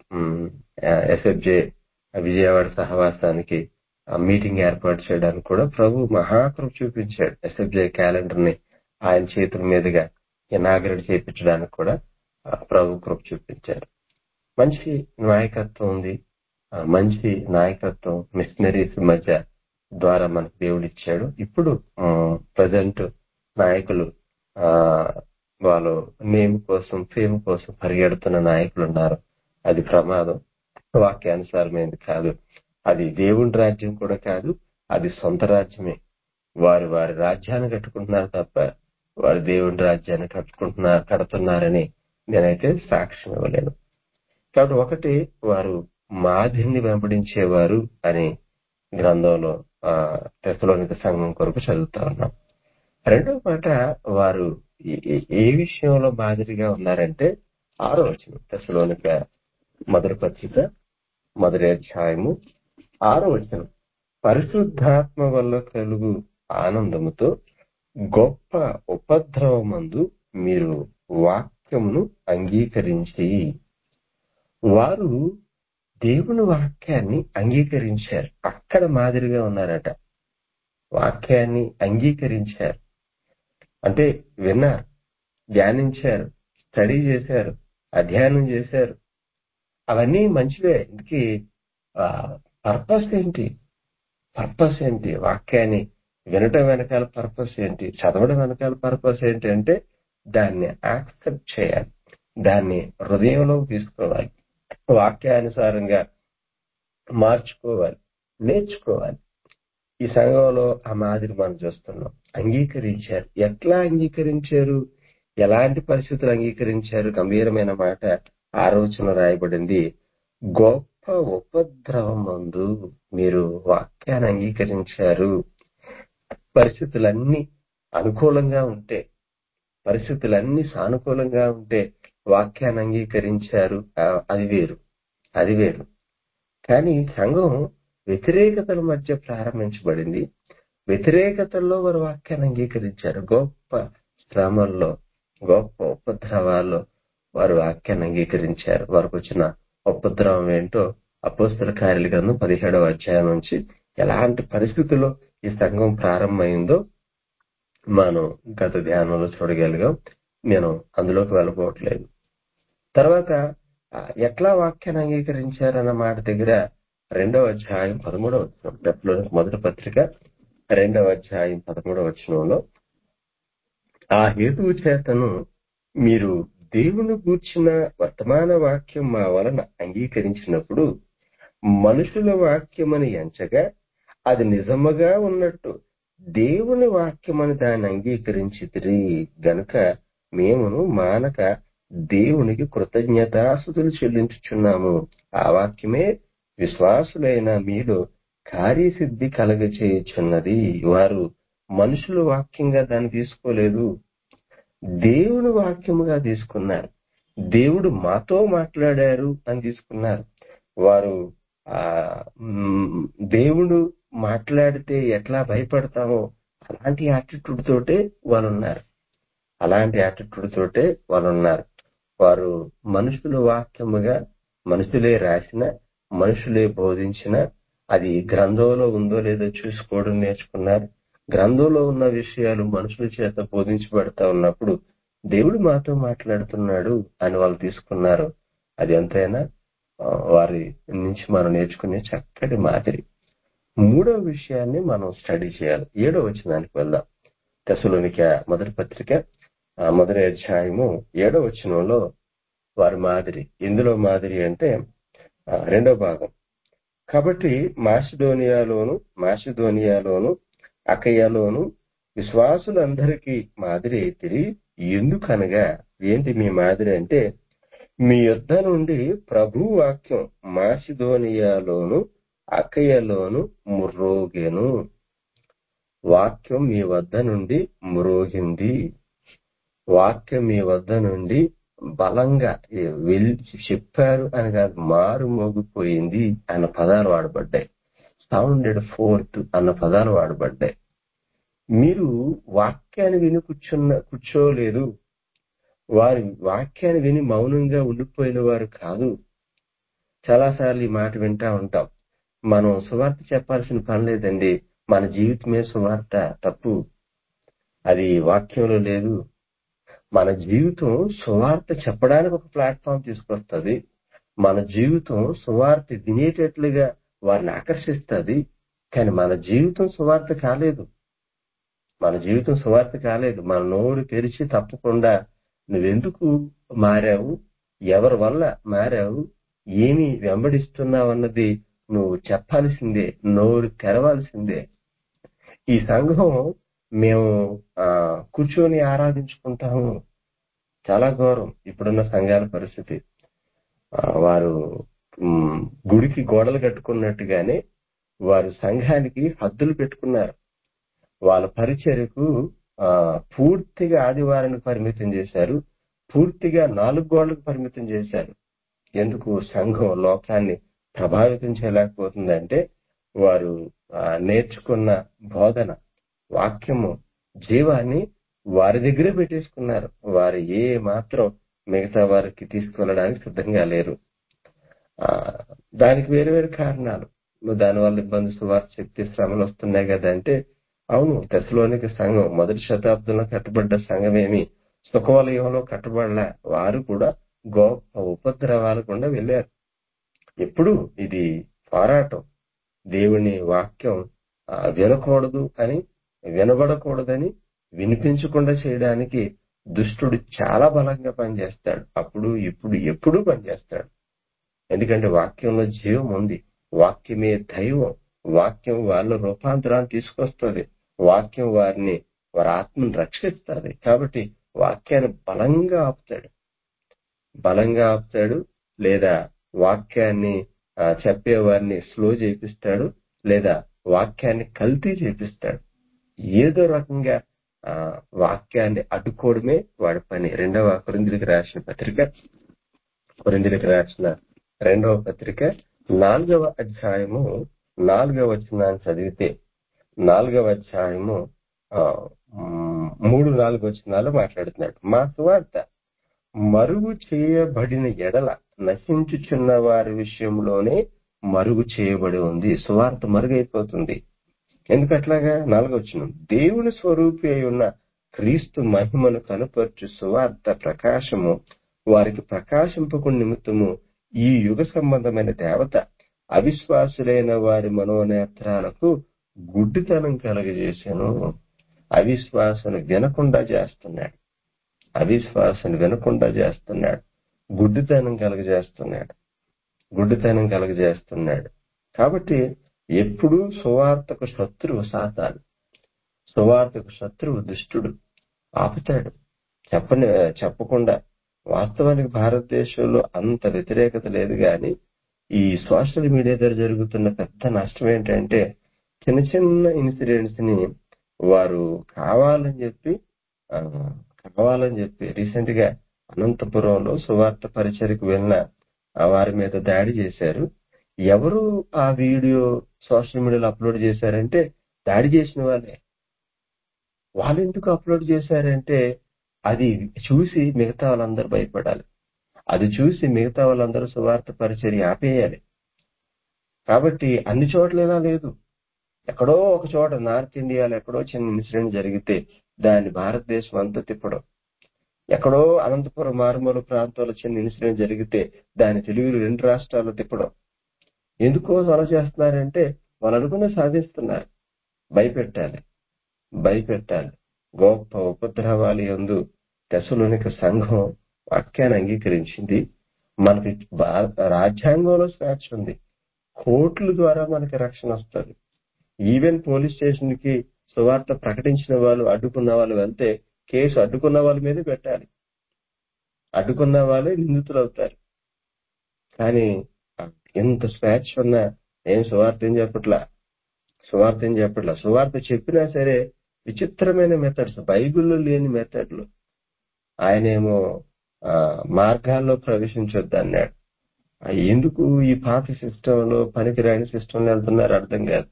ఎస్ఎఫ్జే విజయవాడ సహవాసానికి మీటింగ్ ఏర్పాటు చేయడానికి కూడా ప్రభు మహాకృప చూపించాడు. ఎస్ఎఫ్జే క్యాలెండర్ ని ఆయన చేతుల మీదుగా ఇనాగరేట్ చేయించడానికి కూడా ఆ, ప్రభు కృప చూపించారు. మంచి నాయకత్వం ఉంది. ఆ, మంచి నాయకత్వం మిషనరీస్ మధ్య ద్వారా మనకు దేవుడు ఇచ్చాడు. ఇప్పుడు ప్రజెంట్ నాయకులు ఆ వాళ్ళు నేమ్ కోసం, ఫేమ్ కోసం పరిగెడుతున్న నాయకులు ఉన్నారు. అది ప్రమాదం, వాక్యానుసారమైనది కాదు, అది దేవుని రాజ్యం కూడా కాదు, అది సొంత రాజ్యమే. వారు వారి రాజ్యాన్ని కట్టుకుంటున్నారు తప్ప వారు దేవుని రాజ్యాన్ని కట్టుకుంటున్నారు కడుతున్నారని నేనైతే సాక్ష్యం ఇవ్వలేను. కాబట్టి ఒకటి, వారు మాదిరిని వెంబడించేవారు అని గ్రంథంలో ఆ తెస్సలోనిక సంఘం కొరకు చదువుతా ఉన్నాం. రెండో మాట, వారు ఏ- ఏ- ఏ విషయంలో మాదిరిగా ఉన్నారంటే ఆరో వచనం, తెస్సలోనిక మొదటి పత్రిక మొదటి అధ్యాయము ఆరో వచనం, పరిశుద్ధాత్మ వల్ల కలుగు ఆనందముతో గొప్ప ఉపద్రవమందు మీరు వాక్యమును అంగీకరించి. వారు దేవుని వాక్యాన్ని అంగీకరించారు. అక్కడ మాదిరిగా ఉన్నారట. వాక్యాన్ని అంగీకరించారు అంటే విన్నారు, ధ్యానించారు, స్టడీ చేశారు, అధ్యయనం చేశారు. అవన్నీ మంచివే. ఇందుకే పర్పస్ ఏంటి? పర్పస్ ఏంటి? వాక్యాన్ని వినటం వెనకాల పర్పస్ ఏంటి? చదవడం వెనకాల పర్పస్ ఏంటి అంటే దాన్ని యాక్సెప్ట్ చేయాలి, దాన్ని హృదయంలో తీసుకోవాలి, వాక్యానుసారంగా మార్చుకోవాలి, నేర్చుకోవాలి. ఈ సంఘంలో ఆ మాదిరి మనం చూస్తున్నాం. అంగీకరించారు. ఎట్లా అంగీకరించారు? ఎలాంటి పరిస్థితులు అంగీకరించారు? గంభీరమైన మాట ఆలోచన రాయబడింది. గొప్ప ఉపద్రవమందు మీరు వాక్యాన్ని అంగీకరించారు. పరిస్థితులన్నీ అనుకూలంగా ఉంటే, పరిస్థితులన్నీ సానుకూలంగా ఉంటే వాక్యాన్ని అంగీకరించారు. ఆ, అది వేరు, అది వేరు. కానీ సంఘం వ్యతిరేకతల మధ్య ప్రారంభించబడింది. వ్యతిరేకతల్లో వారు వాక్యాన్ని అంగీకరించారు. గొప్ప శ్రమల్లో, గొప్ప ఉపద్రవాల్లో వారు వాక్యాన్ని అంగీకరించారు. వారికి వచ్చిన ఉపద్రవం ఏంటో అపోస్తల కార్యాల గ్రంథం పదిహేడవ అధ్యాయం నుంచి ఎలాంటి పరిస్థితుల్లో ఈ సంఘం ప్రారంభమైందో మనం గత ధ్యానంలో చూడగలిగాం. నేను అందులోకి వెళ్ళబోట్లేదు. తర్వాత ఆ, ఎట్లా వాక్యాన్ని అంగీకరించారన్న మాట దగ్గర రెండవ అధ్యాయం పదమూడవ వచనం, తెస్సలోనిక మొదటి పత్రిక రెండవ అధ్యాయం పదమూడవ వచనంలో, ఆ హేతువు చేతను మీరు దేవుని గూర్చిన వర్తమాన వాక్యం మా వలన అంగీకరించినప్పుడు మనుషుల వాక్యమని ఎంచగా అది నిజముగా ఉన్నట్టు దేవుని వాక్యమని దాన్ని అంగీకరించితిరి గనుక మేమును మానక దేవునికి కృతజ్ఞతాస్తుతులు చెల్లించుచున్నాము. ఆ వాక్యమే విశ్వాసులైన మీలో కార్యసిద్ధి కలగచేయుచున్నది. వారు మనుషుల వాక్యంగా దాన్ని తీసుకోలేదు, దేవుని వాక్యముగా తీసుకున్నారు. దేవుడు మాతో మాట్లాడారు అని తీసుకున్నారు. వారు ఆ మ్, దేవుడు మాట్లాడితే ఎట్లా భయపడతామో అలాంటి యాటిట్యూడ్ తోటే వాళ్ళు ఉన్నారు. అలాంటి యాటిట్యూడ్ తోటే వాళ్ళు ఉన్నారు. వారు మనుషుల వాక్యముగా, మనుషులే రాసిన, మనుషులే బోధించిన, అది గ్రంథంలో ఉందో లేదో చూసుకోవడం నేర్చుకున్నారు. గ్రంథంలో ఉన్న విషయాలు మనుషుల చేత బోధించబడతా ఉన్నప్పుడు దేవుడు మాతో మాట్లాడుతున్నాడు అని వాళ్ళు తీసుకున్నారు. అది ఎంతైనా ఆ, వారి నుంచి మనం నేర్చుకునే చక్కటి మాదిరి. మూడవ విషయాన్ని మనం స్టడీ చేయాలి. ఏడవ వచనానికి వెళ్దాం. తెస్సలోనిక మొదటి పత్రిక ఆ, మొదటి అధ్యాయము ఏడవ వచనంలో వారి మాదిరి. ఎందులో మాదిరి అంటే ఆ, రెండో భాగం. కాబట్టి మాసిడోనియాలోను మాసిడోనియాలోను అకయ్యలోను విశ్వాసులందరికీ మాదిరి అయితిరి. ఎందుకనగా ఏంటి మీ మాదిరి అంటే, మీ యొద్ద నుండి ప్రభు వాక్యం మాసిదోనియాలోను అకయ్యలోను ముర్రోగెను. వాక్యం మీ వద్ద నుండి మురోగింది. వాక్యం మీ వద్ద నుండి బలంగా వెళ్ళి చెప్పారు అని కాదు, మారు మోగిపోయింది అన్న పదాలు వాడబడ్డాయి. సౌండెడ్ ఫోర్త్ అన్న పదాలు వాడబడ్డాయి. మీరు వాక్యాన్ని విని కూర్చున్న కూర్చోలేదు. వారి వాక్యాన్ని విని మౌనంగా ఉండిపోయిన వారు కాదు. చాలాసార్లు ఈ మాట వింటా ఉంటాం. మనం సువార్త చెప్పాల్సిన పని లేదండి, మన జీవితమే సువార్త. తప్పు, అది వాక్యంలో లేదు. మన జీవితం సువార్త చెప్పడానికి ఒక ప్లాట్ఫామ్ తీసుకొస్తుంది. మన జీవితం సువార్త వినేటట్లుగా వారిని ఆకర్షిస్తుంది. కానీ మన జీవితం సువార్త కాలేదు. మన జీవితం సువార్త కాలేదు. మన నోరు తెరిచి తప్పకుండా నువ్వెందుకు మారావు, ఎవరి వల్ల మారావు, ఏమి వెంబడిస్తున్నావు అన్నది నువ్వు చెప్పాల్సిందే, నోరు తెరవాల్సిందే. ఈ సంఘం మేము ఆ కూర్చొని ఆరాధించుకుంటాము. చాలా ఘోరం ఇప్పుడున్న సంఘాల పరిస్థితి. ఆ, వారు ఉమ్, గుడికి గోడలు కట్టుకున్నట్టుగానే వారు సంఘానికి హద్దులు పెట్టుకున్నారు. వాళ్ళ పరిచర్యకు ఆ పూర్తిగా ఆదివారానికి పరిమితం చేశారు. పూర్తిగా నాలుగు గోడలకు పరిమితం చేశారు. ఎందుకు? సంఘం లోకాన్ని ప్రభావితం చేయలేకపోతుందంటే వారు ఆ, నేర్చుకున్న బోధన, వాక్యము, జీవాన్ని వారి దగ్గరే పెట్టేసుకున్నారు. వారు ఏ మాత్రం మిగతా వారికి తీసుకెళ్ళడానికి సిద్ధంగా లేరు. ఆ దానికి వేరు వేరు కారణాలు. నువ్వు దానివల్ల ఇబ్బంది, సువార్త శక్తి, శ్రమలు వస్తున్నాయి కదా అంటే, అవును, తెస్సలోనిక సంఘం మొదటి శతాబ్దంలో కట్టబడ్డ సంఘమేమి సుఖవలయంలో కట్టబడలే. వారు కూడా గొప్ప ఉపద్రవాలు గుండా వెళ్ళారు. ఎప్పుడు ఇది పోరాటం. దేవుని వాక్యం ఆ, వినకూడదు అని, వినబడకూడదని, వినిపించకుండా చేయడానికి దుష్టుడు చాలా బలంగా పనిచేస్తాడు. అప్పుడు ఇప్పుడు ఎప్పుడూ పనిచేస్తాడు. ఎందుకంటే వాక్యంలో జీవం ఉంది. వాక్యమే దైవం. వాక్యం వాళ్ళ రూపాంతరాన్ని తీసుకొస్తుంది. వాక్యం వారిని, వారి ఆత్మను రక్షిస్తుంది. కాబట్టి వాక్యాన్ని బలంగా ఆపుతాడు. బలంగా ఆపుతాడు. లేదా వాక్యాన్ని ఆ, చెప్పేవారిని స్లో చేపిస్తాడు. లేదా వాక్యాన్ని కల్తీ చేపిస్తాడు. ఏదో రకంగా ఆ వాక్యాన్ని అడ్డుకోవడమే వాడి పని. రెండవ కొరింథీయులకు రాసిన పత్రిక కొరింథీయులకు రాసిన రెండవ పత్రిక నాలుగవ అధ్యాయము నాలుగవ వచనాన్ని చదివితే, నాలుగవ అధ్యాయము ఆ, మ్, మూడు నాలుగు వచనాలు మాట్లాడుతున్నాడు. మా సువార్త మరుగు చేయబడిన ఎడల నశించుచున్న వారి విషయంలోనే మరుగు చేయబడి ఉంది. సువార్త మరుగైపోతుంది. ఎందుకట్లాగా? నాలుగవ వచనం, దేవుని స్వరూపి అయి ఉన్న క్రీస్తు మహిమను కనుపరచు సువార్త ప్రకాశము వారికి ప్రకాశింపకు నిమిత్తము ఈ యుగ సంబంధమైన దేవత అవిశ్వాసులైన వారి మనోనేత్రాలకు గుడ్డితనం కలగజేశాను. అవిశ్వాసను వినకుండా చేస్తున్నాడు. అవిశ్వాసను వినకుండా చేస్తున్నాడు. గుడ్డితనం కలగజేస్తున్నాడు. గుడ్డితనం కలగజేస్తున్నాడు. కాబట్టి ఎప్పుడూ సువార్తకు శత్రువు సాతాను. సువార్తకు శత్రువు దుష్టుడు. ఆపుతాడు. చెప్పని చెప్పకుండా. వాస్తవానికి భారతదేశంలో అంత వ్యతిరేకత లేదు కానీ ఈ సోషల్ మీడియా ద్వారా జరుగుతున్న పెద్ద నష్టం ఏంటంటే, చిన్న చిన్న ఇన్సిడెంట్స్ ని వారు కావాలని చెప్పి ఆ, కావాలని చెప్పి రీసెంట్ గా అనంతపురంలో సువార్త పరిచర్యకు వెళ్ళిన ఆ వారి మీద దాడి చేశారు. ఎవరు ఆ వీడియో సోషల్ మీడియాలో అప్లోడ్ చేశారంటే దాడి చేసిన వాళ్ళే. వాళ్ళు ఎందుకు అప్లోడ్ చేశారంటే అది చూసి మిగతా వాళ్ళందరూ భయపడాలి. అది చూసి మిగతా వాళ్ళందరూ సువార్త పరిచర్య ఆపేయాలి. కాబట్టి అన్ని చోట్ల ఇలా లేదు. ఎక్కడో ఒక చోట నార్త్ ఇండియాలో ఎక్కడో చిన్న ఇన్సిడెంట్ జరిగితే దాన్ని భారతదేశం అంతా తిప్పడం. ఎక్కడో అనంతపురం మారుమూల ప్రాంతాల్లో చిన్న ఇన్సిడెంట్ జరిగితే దాని తెలుగులో రెండు రాష్ట్రాల్లో తిప్పడం. ఎందుకోసం అలా చేస్తున్నారంటే వాళ్ళు అనుకున్న సాధిస్తున్నారు. భయపెట్టాలి, భయపెట్టాలి. గొప్ప ఉపద్రవాలు యందు తెస్సలోనిక సంఘం వాక్యాన్ని అంగీకరించింది. మనకి భా- రాజ్యాంగంలో స్వేచ్ఛ ఉంది. కోర్టుల ద్వారా మనకి రక్షణ వస్తుంది. ఈవెన్ పోలీస్ స్టేషన్ కి సువార్త ప్రకటించిన వాళ్ళు, అడ్డుకున్న వాళ్ళు వెళ్తే కేసు అడ్డుకున్న వాళ్ళ మీద పెట్టాలి. అడ్డుకున్న వాళ్ళే నిందితులు అవుతారు. కానీ ఎంత స్వేచ్ఛ ఉన్నా ఏం సువార్త ఏం చెప్పట్లా సువార్త ఏం చెప్పట్లా సువార్త చెప్పినా సరే విచిత్రమైన మెథడ్స్, బైబిల్లో లేని మెథడ్లు. ఆయనేమో ఆ, మార్గాల్లో ప్రవేశించొద్దు అన్నాడు. ఆ, ఎందుకు ఈ పాత సిస్టంలో పనికిరాని సిస్టంలో వెళ్తున్నారు అర్థం కాదు.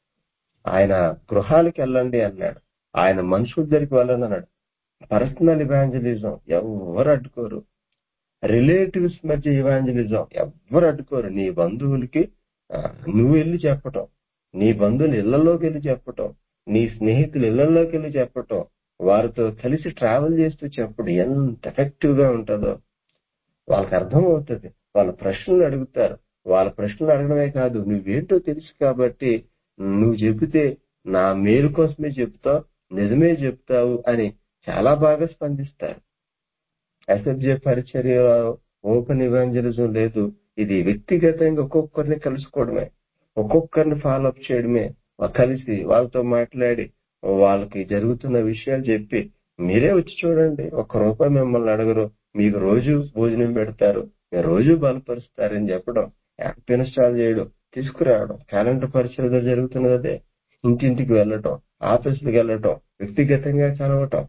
ఆయన గృహాలకు వెళ్ళండి అన్నాడు. ఆయన మనుషుల దగ్గరికి వెళ్ళండి అన్నాడు. పర్సనల్ ఇవాంజలిజం ఎవరు అడ్డుకోరు. రిలేటివ్స్ మధ్య ఇవాంజలిజం ఎవరు అడ్డుకోరు. నీ బంధువులకి ఆ, నువ్వు వెళ్ళి చెప్పటం, నీ బంధువులు ఇళ్లలోకి వెళ్ళి చెప్పటం, నీ స్నేహితులు ఇళ్లలోకి వెళ్ళి చెప్పటం, వారితో కలిసి ట్రావెల్ చేస్తూ చెప్పడం ఎంత ఎఫెక్టివ్ గా ఉంటుందో వాళ్ళకి అర్థం అవుతుంది. వాళ్ళ ప్రశ్నలు అడుగుతారు. వాళ్ళ ప్రశ్నలు అడగడమే కాదు, నువ్వేంటో తెలుసు కాబట్టి నువ్వు చెబితే నా మేలు కోసమే చెప్తావు, నిజమే చెప్తావు అని చాలా బాగా స్పందిస్తారు. ఎస్ఎఫ్జే పరిచర్య ఓపెన్ ఇవాంజలిజం లేదు. ఇది వ్యక్తిగతంగా ఒక్కొక్కరిని కలుసుకోవడమే, ఒక్కొక్కరిని ఫాలో అప్ చేయడమే. కలిసి వాళ్ళతో మాట్లాడి వాళ్ళకి జరుగుతున్న విషయాలు చెప్పి మీరే వచ్చి చూడండి, ఒక్క రూపాయి మిమ్మల్ని అడగరు, మీకు రోజు భోజనం పెడతారు, మీరు రోజు బలపరుస్తారని చెప్పడం, యాప్ ఇన్స్టాల్ చేయడం, తీసుకురావడం, క్యాలెండర్ పరిశోధన జరుగుతున్నది అదే. ఇంటింటికి వెళ్ళటం, ఆఫీసులకు వెళ్ళటం, వ్యక్తిగతంగా కలవటం.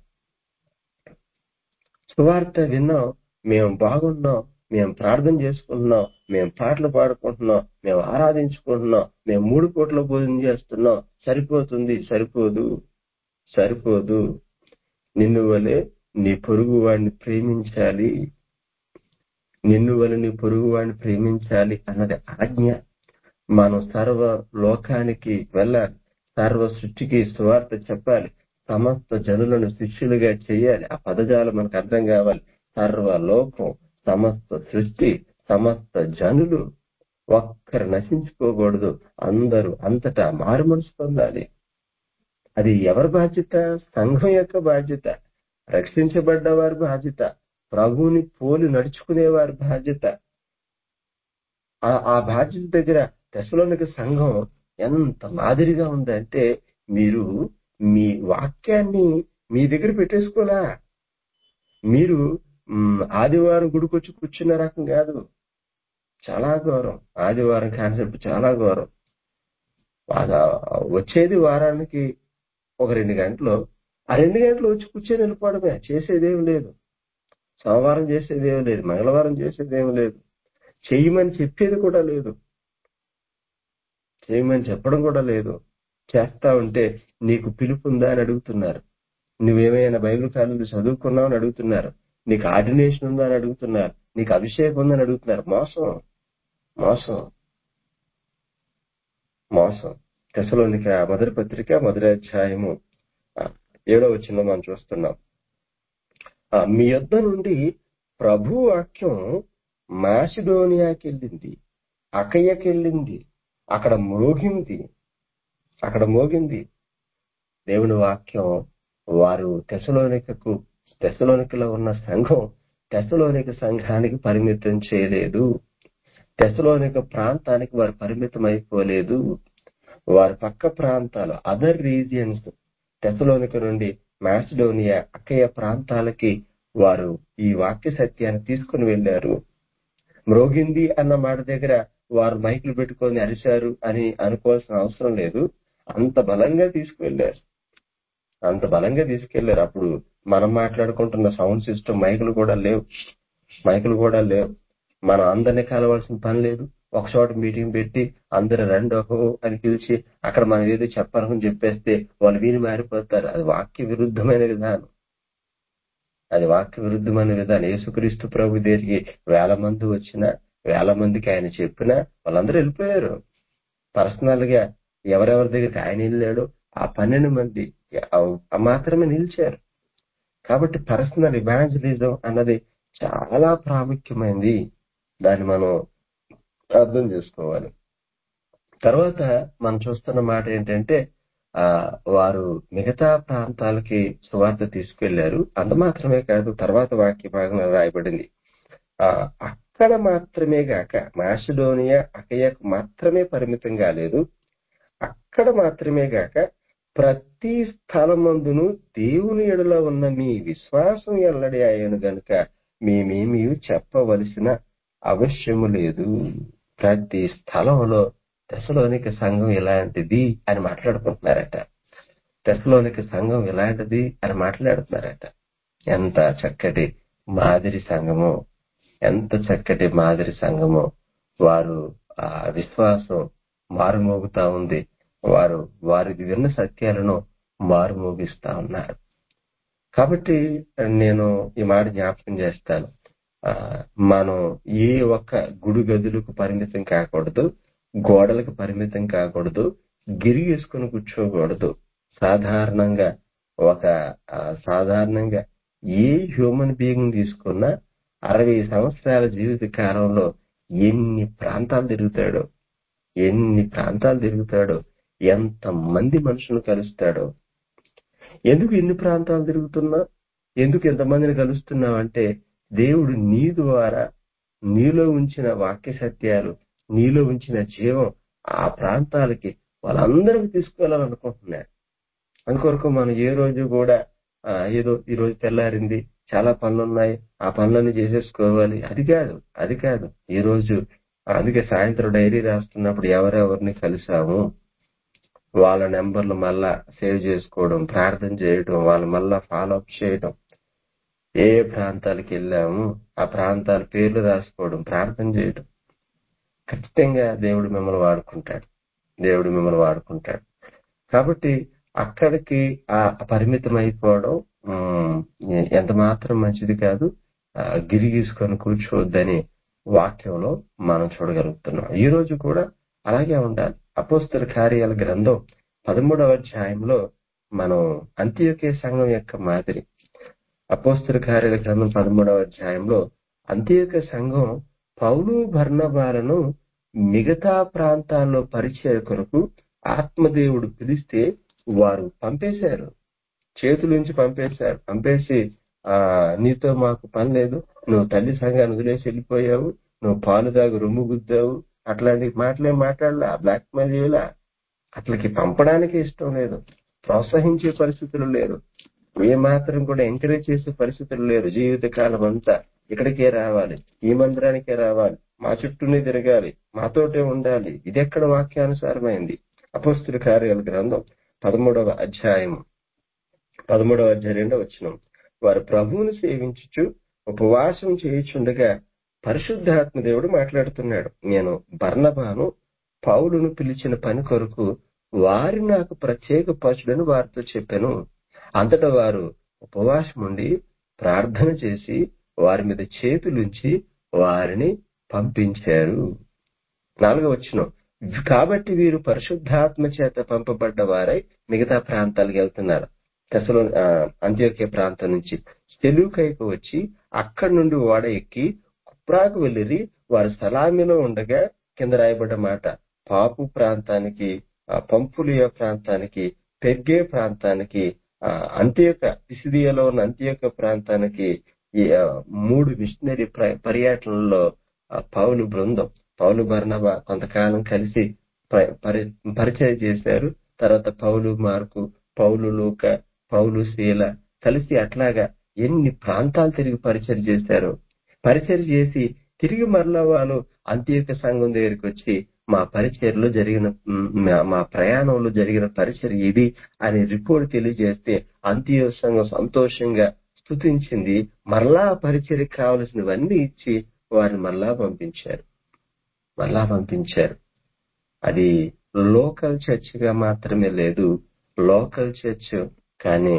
సువార్త విన్నాం, మేము బాగున్నాం, మేము ప్రార్థన చేసుకుంటున్నాం, మేము పాటలు పాడుకుంటున్నాం, మేము ఆరాధించుకుంటున్నాం, మేము మూడు పూట్ల భోజనం చేస్తున్నాం, సరిపోతుంది. సరిపోదు సరిపోదు నిన్ను వలె నీ పొరుగు వాడిని ప్రేమించాలి, నిన్ను వలె నీ పొరుగు వాడిని ప్రేమించాలి అన్నది ఆజ్ఞ. మనం సర్వ లోకానికి వెళ్ళాలి, సర్వ సృష్టికి సువార్త చెప్పాలి, సమస్త జనులను శిష్యులుగా చేయాలి. ఆ పదజాలు మనకు అర్థం కావాలి. సర్వ లోకం, సమస్త సృష్టి, సమస్త జనులు, ఒక్కరు నశించుకోకూడదు, అందరూ అంతటా మారు మనసు పొందాలి. అది ఎవరి బాధ్యత? సంఘం యొక్క బాధ్యత, రక్షించబడ్డ వారి బాధ్యత, ప్రభువుని పోలి నడుచుకునే వారి బాధ్యత. ఆ బాధ్యత దగ్గర తెస్సలోనిక సంఘం ఎంత మాదిరిగా ఉందంటే, మీరు మీ వాక్యాన్ని మీ దగ్గర పెట్టేసుకోలే. మీరు ఆదివారం గుడికొచ్చి కూర్చున్న రకం కాదు. చాలా ఘోరం. ఆదివారం కాన్సెప్ట్ చాలా ఘోరం. వచ్చేది వారానికి ఒక రెండు గంటలు, ఆ రెండు గంటలు వచ్చి కూర్చొని వెళ్ళిపోవడమే, చేసేదేం లేదు. సోమవారం చేసేదేం లేదు, మంగళవారం చేసేదేం లేదు, చెయ్యమని చెప్పేది కూడా లేదు, చేయమని చెప్పడం కూడా లేదు. చేస్తా ఉంటే నీకు పిలుపు ఉందా అని అడుగుతున్నారు, నువ్వేమైనా బైబిల్ కాలేజీలో చదువుకున్నావు అని అడుగుతున్నారు, నీకు ఆర్డినేషన్ ఉందా అని అడుగుతున్నారు, నీకు అభిషేకం ఉందని అడుగుతున్నారు. మోసం మోసం మోసం. తెస్సలోనిక మొదటి పత్రిక మొదటి అధ్యాయము ఏడో వచనంలో మనం చూస్తున్నాం. మీ యొద్ద నుండి ప్రభు వాక్యం మాసిదోనియాకి వెళ్ళింది, అకయ్యకి వెళ్ళింది, అక్కడ మోగింది అక్కడ మోగింది దేవుని వాక్యం. వారు తెస్సలోనికకు తెస్సలోనికలో ఉన్న సంఘం తెస్సలోనిక సంఘానికి పరిమితం చేయలేదు, తెస్సలోనిక ప్రాంతానికి వారు పరిమితం అయిపోలేదు. వారి పక్క ప్రాంతాలు, అదర్ రీజియన్స్, తెస్సలోనిక నుండి మాసిడోనియా, అకయ్య ప్రాంతాలకి వారు ఈ వాక్య సత్యాన్ని తీసుకుని వెళ్లారు. మ్రోగింది అన్న మాట దగ్గర వారు మైకులు పెట్టుకొని అరిశారు అని అనుకోవాల్సిన అవసరం లేదు. అంత బలంగా తీసుకువెళ్లారు, అంత బలంగా తీసుకెళ్లారు. అప్పుడు మనం మాట్లాడుకుంటున్న సౌండ్ సిస్టమ్ మైకులు కూడా లేవు, మైకులు కూడా లేవు. మనం అందరినీ కలవాల్సిన పని లేదు. ఒక చోట మీటింగ్ పెట్టి అందరు రండి ఓహో అని పిలిచి అక్కడ మనం ఏదో చెప్పాలని చెప్పేస్తే వాళ్ళు వీని మారిపోతారు. అది వాక్య విరుద్ధమైన విధానం, అది వాక్య విరుద్ధమైన విధానం. యేసుక్రీస్తు ప్రభు దగ్గరికి వేల మంది వచ్చినా, వేల మందికి ఆయన చెప్పినా వాళ్ళందరూ వెళ్ళిపోయారు. పర్సనల్ గా ఎవరెవరి దగ్గరికి ఆయన వెళ్ళాడో ఆ పన్నెండు మంది మాత్రమే నిలిచారు. కాబట్టి పర్సనల్ ఇవాంజలిజం అన్నది చాలా ప్రాముఖ్యమైనది, దాన్ని మనం అర్థం చేసుకోవాలి. తర్వాత మనం చూస్తున్న మాట ఏంటంటే ఆ వారు మిగతా ప్రాంతాలకి సువార్త తీసుకెళ్లారు. అంత మాత్రమే కాదు, తర్వాత వాక్య భాగంలో రాయబడింది, ఆ అక్కడ మాత్రమే గాక మాసిడోనియా అకయ్యకు మాత్రమే పరిమితం కాలేదు, అక్కడ మాత్రమే గాక ప్రతి స్థలమందును దేవుని ఎడల ఉన్న మీ విశ్వాసం ఎల్లడి అయ్యను గనుక మేమేమీ చెప్పవలసిన అవశ్యము లేదు. ప్రతి స్థలంలో తెస్సలోనిక సంఘం ఎలాంటిది అని మాట్లాడుకుంటున్నారట, తెస్సలోనిక సంఘం ఎలాంటిది అని మాట్లాడుతున్నారట. ఎంత చక్కటి మాదిరి సంఘమో, ఎంత చక్కటి మాదిరి సంఘమో. వారు ఆ విశ్వాసం మారుమోగుతా ఉంది, వారు వారికి విన్న సత్యాలను మారుమోగిస్తా ఉన్నారు. కాబట్టి నేను ఈ మాట జ్ఞాపకం చేస్తాను, ఆ మనం ఏ ఒక్క గుడి గదులకు పరిమితం కాకూడదు, గోడలకు పరిమితం కాకూడదు, గిరిగేసుకుని కూర్చోకూడదు. సాధారణంగా ఒక సాధారణంగా ఏ హ్యూమన్ బీయింగ్ తీసుకున్నా అరవై సంవత్సరాల జీవిత కాలంలో ఎన్ని ప్రాంతాలు తిరుగుతాడో, ఎన్ని ప్రాంతాలు తిరుగుతాడో, ఎంత మంది మనుషులు కలుస్తాడో. ఎందుకు ఎన్ని ప్రాంతాలు తిరుగుతున్నా, ఎందుకు ఎంతమందిని కలుస్తున్నావు అంటే, దేవుడు నీ ద్వారా నీలో ఉంచిన వాక్య సత్యాలు, నీలో ఉంచిన జీవం ఆ ప్రాంతాలకి వాళ్ళందరికీ తీసుకెళ్లాలనుకుంటున్నాడు. అందుకొరకు మనం ఏ రోజు కూడా ఆ, ఏదో ఈ రోజు తెల్లారింది, చాలా పనులున్నాయి, ఆ పనులన్నీ చేసేసుకోవాలి, అది కాదు అది కాదు ఈ రోజు. అందుకే సాయంత్రం డైరీ రాస్తున్నప్పుడు ఎవరెవరిని కలిసాము వాళ్ళ నెంబర్లు మళ్ళా సేవ్ చేసుకోవడం, ప్రార్థన చేయడం, వాళ్ళు మళ్ళా ఫాలో అప్ చేయడం, ఏ ఏ ప్రాంతాలకు వెళ్ళాము ఆ ప్రాంతాల పేర్లు రాసుకోవడం, ప్రార్థన చేయడం. ఖచ్చితంగా దేవుడు మిమ్మల్ని వాడుకుంటాడు. దేవుడు మిమ్మల్ని వాడుకుంటాడు. కాబట్టి అక్కడికి ఆ పరిమితం అయిపోవడం ఉమ్, ఎంత మాత్రం మంచిది కాదు. ఆ, గిరి గీసుకొని కూర్చోవద్దని వాక్యంలో మనం చూడగలుగుతున్నాం. ఈ రోజు కూడా అలాగే ఉండాలి. అపోస్తల కార్యాల గ్రంథం పదమూడవ అధ్యాయంలో మనం అంత్యోక్య సంఘం యొక్క మాదిరి. అపోస్తల కార్యాల గ్రంథం పదమూడవ అధ్యాయంలో అంత్యోక్య సంఘం పౌలు బర్నబాలను మిగతా ప్రాంతాల్లో పరిచయ కొరకు ఆత్మదేవుడు పిలిస్తే వారు పంపేశారు, చేతులుంచి పంపేశారు. పంపేసి ఆ నీతో మాకు పని లేదు, నువ్వు తల్లి సంఘాన్ని వదిలేసి వెళ్ళిపోయావు, నువ్వు పాలు దాగు రొమ్ము గుద్దావు, అట్లాంటి మాటలే మాట్లాడలా, బ్లాక్ మెయిల్ చేయలా. అట్లకి పంపడానికి ఇష్టం లేదు, ప్రోత్సహించే పరిస్థితులు లేరు, ఏ మాత్రం కూడా ఎంకరేజ్ చేసే పరిస్థితులు లేరు. జీవితకాలం అంతా ఇక్కడికే రావాలి, ఈ మందిరానికే రావాలి, మా చుట్టూనే తిరగాలి, మాతోటే ఉండాలి. ఇది ఎక్కడ వాక్యానుసారమైంది? అపోస్తల కార్యాల గ్రంథం పదమూడవ అధ్యాయం పదమూడవ అధ్యాయం రెండవ వచనం, వారు ప్రభువును సేవించుచు ఉపవాసం చేయుచుండగా పరిశుద్ధాత్మ దేవుడు మాట్లాడుతున్నాడు, నేను బర్నబాను పౌలును పిలిచిన పని కొరకు వారి నాకు ప్రత్యేక పరచుడని వారితో చెప్పాను. అంతటా వారు ఉపవాసం ఉండి ప్రార్థన చేసి వారి మీద చేతులుంచి వారిని పంపించారు. నాలుగవ వచనం, కాబట్టి వీరు పరిశుద్ధాత్మ చేత పంపబడ్డ వారై మిగతా ప్రాంతాలకు వెళ్తున్నారు. తెసలో అంత్యోక్య ప్రాంతం నుంచి సెలూకైకు వచ్చి అక్కడి నుండి ఓడ ఎక్కి కుప్రాకు వెళ్ళిరి. వారు సలామిలో ఉండగా, కింద రాయబడ్డ మాట, పాపు ప్రాంతానికి, ఆ, పంఫులియా ప్రాంతానికి, పెర్గే ప్రాంతానికి, ఆ, అంత్యోక పిసిదియాలో ఉన్న అంత్యోక ప్రాంతానికి ఈ ఆ, మూడు మిషనరీ ప్ర- పర్యటనలో ఆ, పౌలు బృందం, పౌలు బర్నబా కొంతకాలం కలిసి ప- పరి- పరిచయం చేశారు. తర్వాత పౌలు మార్కు, పౌలు లూక, పౌలు శీల కలిసి అట్లాగా ఎన్ని ప్రాంతాలు తిరిగి పరిచయం చేశారు. పరిచయం చేసి తిరిగి మరలా వాళ్ళు అంత్యోక సంఘం దగ్గరికి వచ్చి మా పరిచర్లో జరిగిన మ్, మా మా ప్రయాణంలో జరిగిన పరిచర్య ఇది అని రిపోర్ట్ తెలియజేస్తే అంత్యోక సంఘం సంతోషంగా స్తుతించింది. మరలా ఆ పరిచర్యకు కావలసినవన్నీ ఇచ్చి వారిని మరలా పంపించారు మరలా పంపించారు అది లోకల్ చర్చ్ గా మాత్రమే లేదు, లోకల్ చర్చ్ కానీ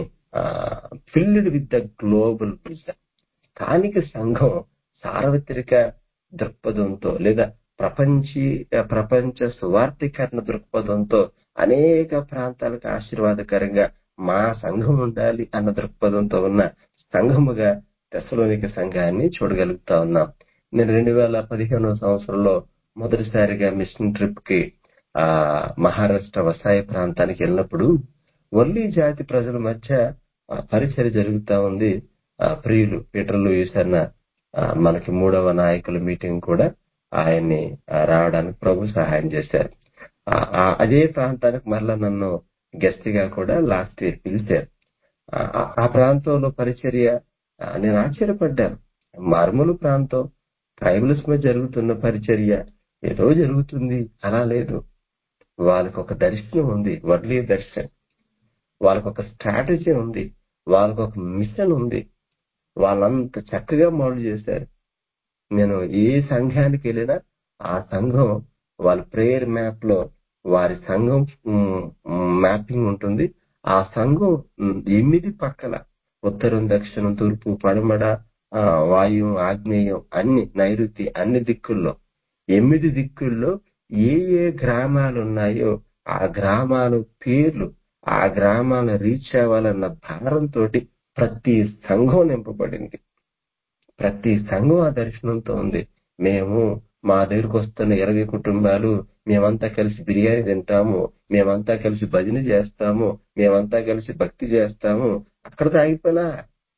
filled with the global vision. స్థానిక సంఘం సార్వత్రిక దృక్పథంతో లేదా ప్రపంచీ ప్రపంచ సువార్థీకరణ దృక్పథంతో అనేక ప్రాంతాలకు ఆశీర్వాదకరంగా మా సంఘం ఉండాలి అన్న దృక్పథంతో ఉన్న సంఘముగా తెస్సలోనిక సంఘాన్ని చూడగలుగుతా ఉన్నాం. నేను రెండు వేల పదిహేనవ సంవత్సరంలో మొదటిసారిగా మిషన్ ట్రిప్ కి ఆ మహారాష్ట్ర వసాయి ప్రాంతానికి వెళ్ళినప్పుడు వల్లి జాతి ప్రజల మధ్య ఆ, పరిచర్య జరుగుతా ఉంది. ఆ, ప్రియులు పీటర్ లూయిస్ అన్న ఆ, మనకి మూడవ నాయకుల మీటింగ్ కూడా ఆయన్ని ఆ, రావడానికి ప్రభు సహాయం చేశారు. ఆ, ఆ, అదే ప్రాంతానికి మరలా నన్ను గెస్ట్ గా కూడా లాస్ట్ ఇయర్ పిలిచారు. ఆ ఆ- ఆ ప్రాంతంలో పరిచర్య ఆ, నేను ఆశ్చర్యపడ్డాను. మారుమూల ప్రాంతం, ట్రైబల్స్ మీద జరుగుతున్న పరిచర్య ఏదో జరుగుతుంది అలా లేదు. వాళ్ళకి ఒక దర్శనం ఉంది, వర్లీయ దర్శనం. వాళ్ళకి ఒక స్ట్రాటజీ ఉంది, వాళ్ళకి ఒక మిషన్ ఉంది. వాళ్ళంత చక్కగా మౌల్డ్ చేశారు. నేను ఏ సంఘానికి వెళ్ళినా ఆ సంఘం వాళ్ళ ప్రేయర్ మ్యాప్ లో వారి సంఘం మ్యాపింగ్ ఉంటుంది. ఆ సంఘం ఉమ్, ఎనిమిది పక్కల ఉత్తరం, దక్షిణం, తూర్పు, పడమడ, ఆ, వాయువు, ఆగ్నేయం, అన్ని నైరుతి, అన్ని దిక్కుల్లో ఎనిమిది దిక్కుల్లో ఏ ఏ గ్రామాలు ఉన్నాయో ఆ గ్రామాల పేర్లు, ఆ గ్రామాలను రీచ్ అవ్వాలన్న భారంతో ప్రతి సంఘం నింపబడింది. ప్రతి సంఘం ఆ దర్శనంతో ఉంది. మేము మా దగ్గరకు వస్తున్న ఇరవై కుటుంబాలు మేమంతా కలిసి బిర్యానీ తింటాము, మేమంతా కలిసి భజన చేస్తాము, మేమంతా కలిసి భక్తి చేస్తాము. అక్కడ ఆగిపోలా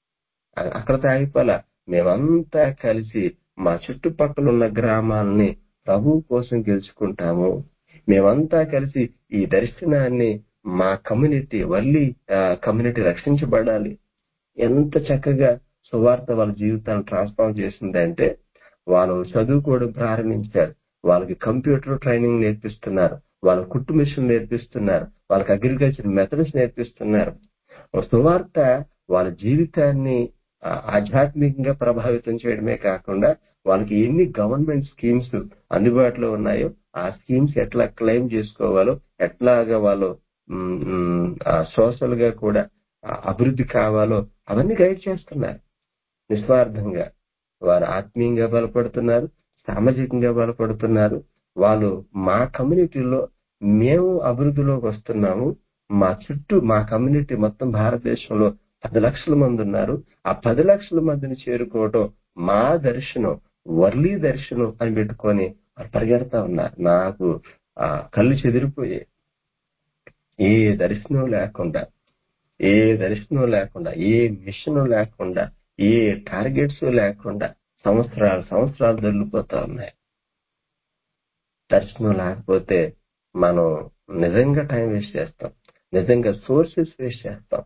అ- అక్కడ ఆగిపోలా మేమంతా కలిసి మా చుట్టుపక్కల ఉన్న గ్రామాలని ప్రభు కోసం గెలుచుకుంటాము. మేమంతా కలిసి ఈ దర్శనాన్ని మా కమ్యూనిటీ వల్లి కమ్యూనిటీ రక్షించబడాలి. ఎంత చక్కగా సువార్త వాళ్ళ జీవితాన్ని ట్రాన్స్ఫార్మ్ చేసిందంటే వాళ్ళు చదువుకోవడం ప్రారంభించారు. వాళ్ళకి కంప్యూటర్ ట్రైనింగ్ నేర్పిస్తున్నారు, వాళ్ళ కుట్టు మిషన్ నేర్పిస్తున్నారు, వాళ్ళకి అగ్రికల్చర్ మెథడ్స్ నేర్పిస్తున్నారు. సువార్త వాళ్ళ జీవితాన్ని ఆ, ఆధ్యాత్మికంగా ప్రభావితం చేయడమే కాకుండా వాళ్ళకి ఎన్ని గవర్నమెంట్ స్కీమ్స్ అందుబాటులో ఉన్నాయో ఆ స్కీమ్స్ ఎట్లా క్లెయిమ్ చేసుకోవాలో, ఎట్లాగా వాళ్ళు సోషల్ గా కూడా ఆ, అభివృద్ధి కావాలో అవన్నీ గైడ్ చేస్తున్నారు. నిస్వార్థంగా వారు ఆత్మీయంగా బలపడుతున్నారు, సామాజికంగా బలపడుతున్నారు. వాళ్ళు మా కమ్యూనిటీలో మేము అభివృద్ధిలోకి వస్తున్నాము. మా చుట్టూ మా కమ్యూనిటీ మొత్తం భారతదేశంలో పది లక్షల మంది ఉన్నారు. ఆ పది లక్షల మందిని చేరుకోవటం మా దర్శనం, వర్లీ దర్శనం అని పెట్టుకొని వాళ్ళు పరిగెడతా ఉన్నారు. నాకు ఆ కళ్ళు చెదిరిపోయాయి. ఏ దర్శనం లేకుండా, ఏ దర్శనం లేకుండా, ఏ మిషన్ లేకుండా, ఏ టార్గెట్స్ లేకుండా సంవత్సరాలు సంవత్సరాలు దొరికిపోతా ఉన్నాయి. దర్శనం లేకపోతే మనం నిజంగా టైం వేస్ట్ చేస్తాం, నిజంగా సోర్సెస్ వేస్ట్ చేస్తాం.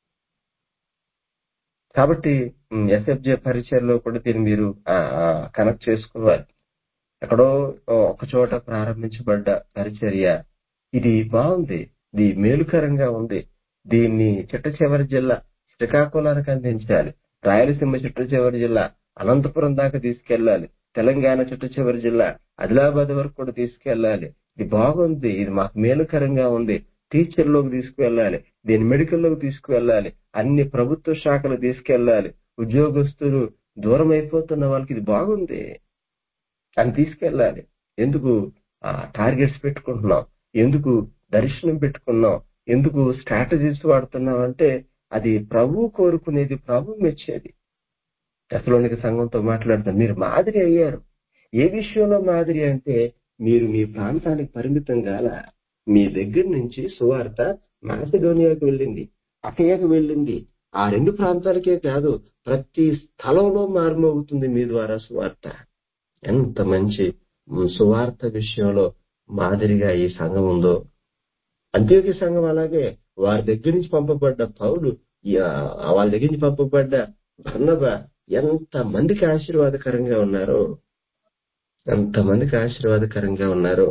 కాబట్టి ఎస్ఎఫ్జే పరిచయలో కూడా దీన్ని మీరు కనెక్ట్ చేసుకోవాలి. ఎక్కడో ఒక చోట ప్రారంభించబడ్డ పరిచర్య ఇది బాగుంది, ఇది మేలుకరంగా ఉంది. దీన్ని చిట్ట చివరి జిల్లా శ్రీకాకుళానికి అందించాలి, రాయలసీమ చిట్ట చివరి జిల్లా అనంతపురం దాకా తీసుకెళ్లాలి, తెలంగాణ చిట్ట చివరి జిల్లా ఆదిలాబాద్ వరకు కూడా తీసుకెళ్లాలి. ఇది బాగుంది, ఇది మాకు మేలుకరంగా ఉంది. టీచర్లోకి తీసుకువెళ్ళాలి, దీన్ని మెడికల్లోకి తీసుకువెళ్ళాలి, అన్ని ప్రభుత్వ శాఖలు తీసుకెళ్లాలి. ఉద్యోగస్తులు దూరం అయిపోతున్న వాళ్ళకి ఇది బాగుంది అని తీసుకెళ్ళాలి. ఎందుకు ఆ టార్గెట్స్ పెట్టుకుంటున్నాం, ఎందుకు దర్శనం పెట్టుకున్నాం, ఎందుకు స్ట్రాటజీస్ వాడుతున్నాం అంటే అది ప్రభు కోరుకునేది, ప్రభు మెచ్చేది. తెస్సలోనిక సంఘంతో మాట్లాడుతాం, మీరు మాదిరి అయ్యారు. ఏ విషయంలో మాదిరి అంటే మీరు మీ ప్రాంతానికి పరిమితం కాల, మీ దగ్గర నుంచి సువార్త మాసిడోనియాకు వెళ్ళింది, అకయాకు వెళ్ళింది. ఆ రెండు ప్రాంతాలకే కాదు, ప్రతి స్థలంలో మారుమోగుతుంది మీ ద్వారా సువార్త. ఎంత మంచి సువార్త విషయంలో మాదిరిగా ఈ సంఘం ఉందో. అంత్యోక్య సంఘం అలాగే, వారి దగ్గర నుంచి పంపబడ్డ పౌలు, వాళ్ళ దగ్గర నుంచి పంపబడ్డ బర్నబా ఎంత మందికి ఆశీర్వాదకరంగా ఉన్నారో, ఎంత మందికి ఆశీర్వాదకరంగా ఉన్నారో.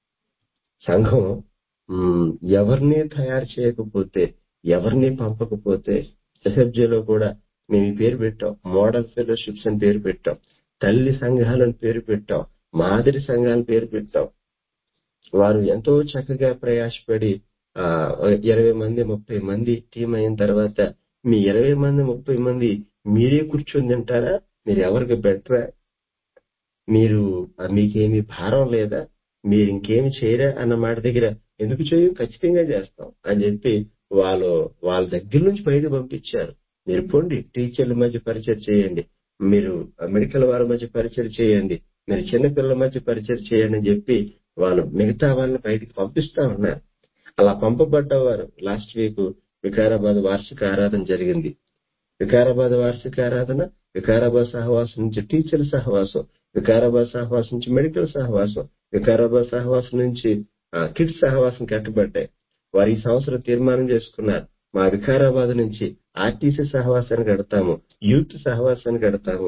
సంఘం ఎవరిని తయారు చేయకపోతే, ఎవరిని పంపకపోతే, ఎస్ఎఫ్జేలో కూడా మేము ఈ పేరు పెట్టాం, మోడల్ ఫెలోషిప్స్ అని పేరు పెట్టాం, తల్లి సంఘాలను పేరు పెట్టాం, మాదిరి సంఘాలను పేరు పెట్టాం. వారు ఎంతో చక్కగా ప్రయాసపడి ఆ ఇరవై మంది ముప్పై మంది టీం అయిన తర్వాత మీ ఇరవై మంది ముప్పై మంది మీరే కూర్చొని తింటారా? మీరు ఎవరికి బెటరా? మీరు మీకేమి భారం లేదా? మీరు ఇంకేమి చేయరా అన్న మాట దగ్గర ఎందుకు చేయం, ఖచ్చితంగా చేస్తాం అని చెప్పి వాళ్ళు వాళ్ళ దగ్గర నుంచి బయట పంపించారు. మీరు పోండి, టీచర్ల మధ్య పరిచయం చేయండి, మీరు మెడికల్ వారి మధ్య పరిచయం చేయండి, మీరు చిన్నపిల్లల మధ్య పరిచయం చేయండి అని చెప్పి వాళ్ళు మిగతా వాళ్ళని బయటికి పంపిస్తా ఉన్నారు. అలా పంపబడ్డవారు లాస్ట్ వీక్ వికారాబాద్ వార్షిక ఆరాధన జరిగింది. వికారాబాద్ వార్షిక ఆరాధన, వికారాబాద్ సహవాసం నుంచి టీచర్ సహవాసం, వికారాబాద్ సహవాసం నుంచి మెడికల్ సహవాసం, వికారాబాద్ సహవాసం నుంచి కిడ్స్ సహవాసం కట్టబడ్డాయి. వారు ఈ సంవత్సరం తీర్మానం చేసుకున్నారు, మా వికారాబాద్ నుంచి ఆర్టీసీ సహవాసాన్ని కడతాము, యూత్ సహవాసాన్ని కడతాము,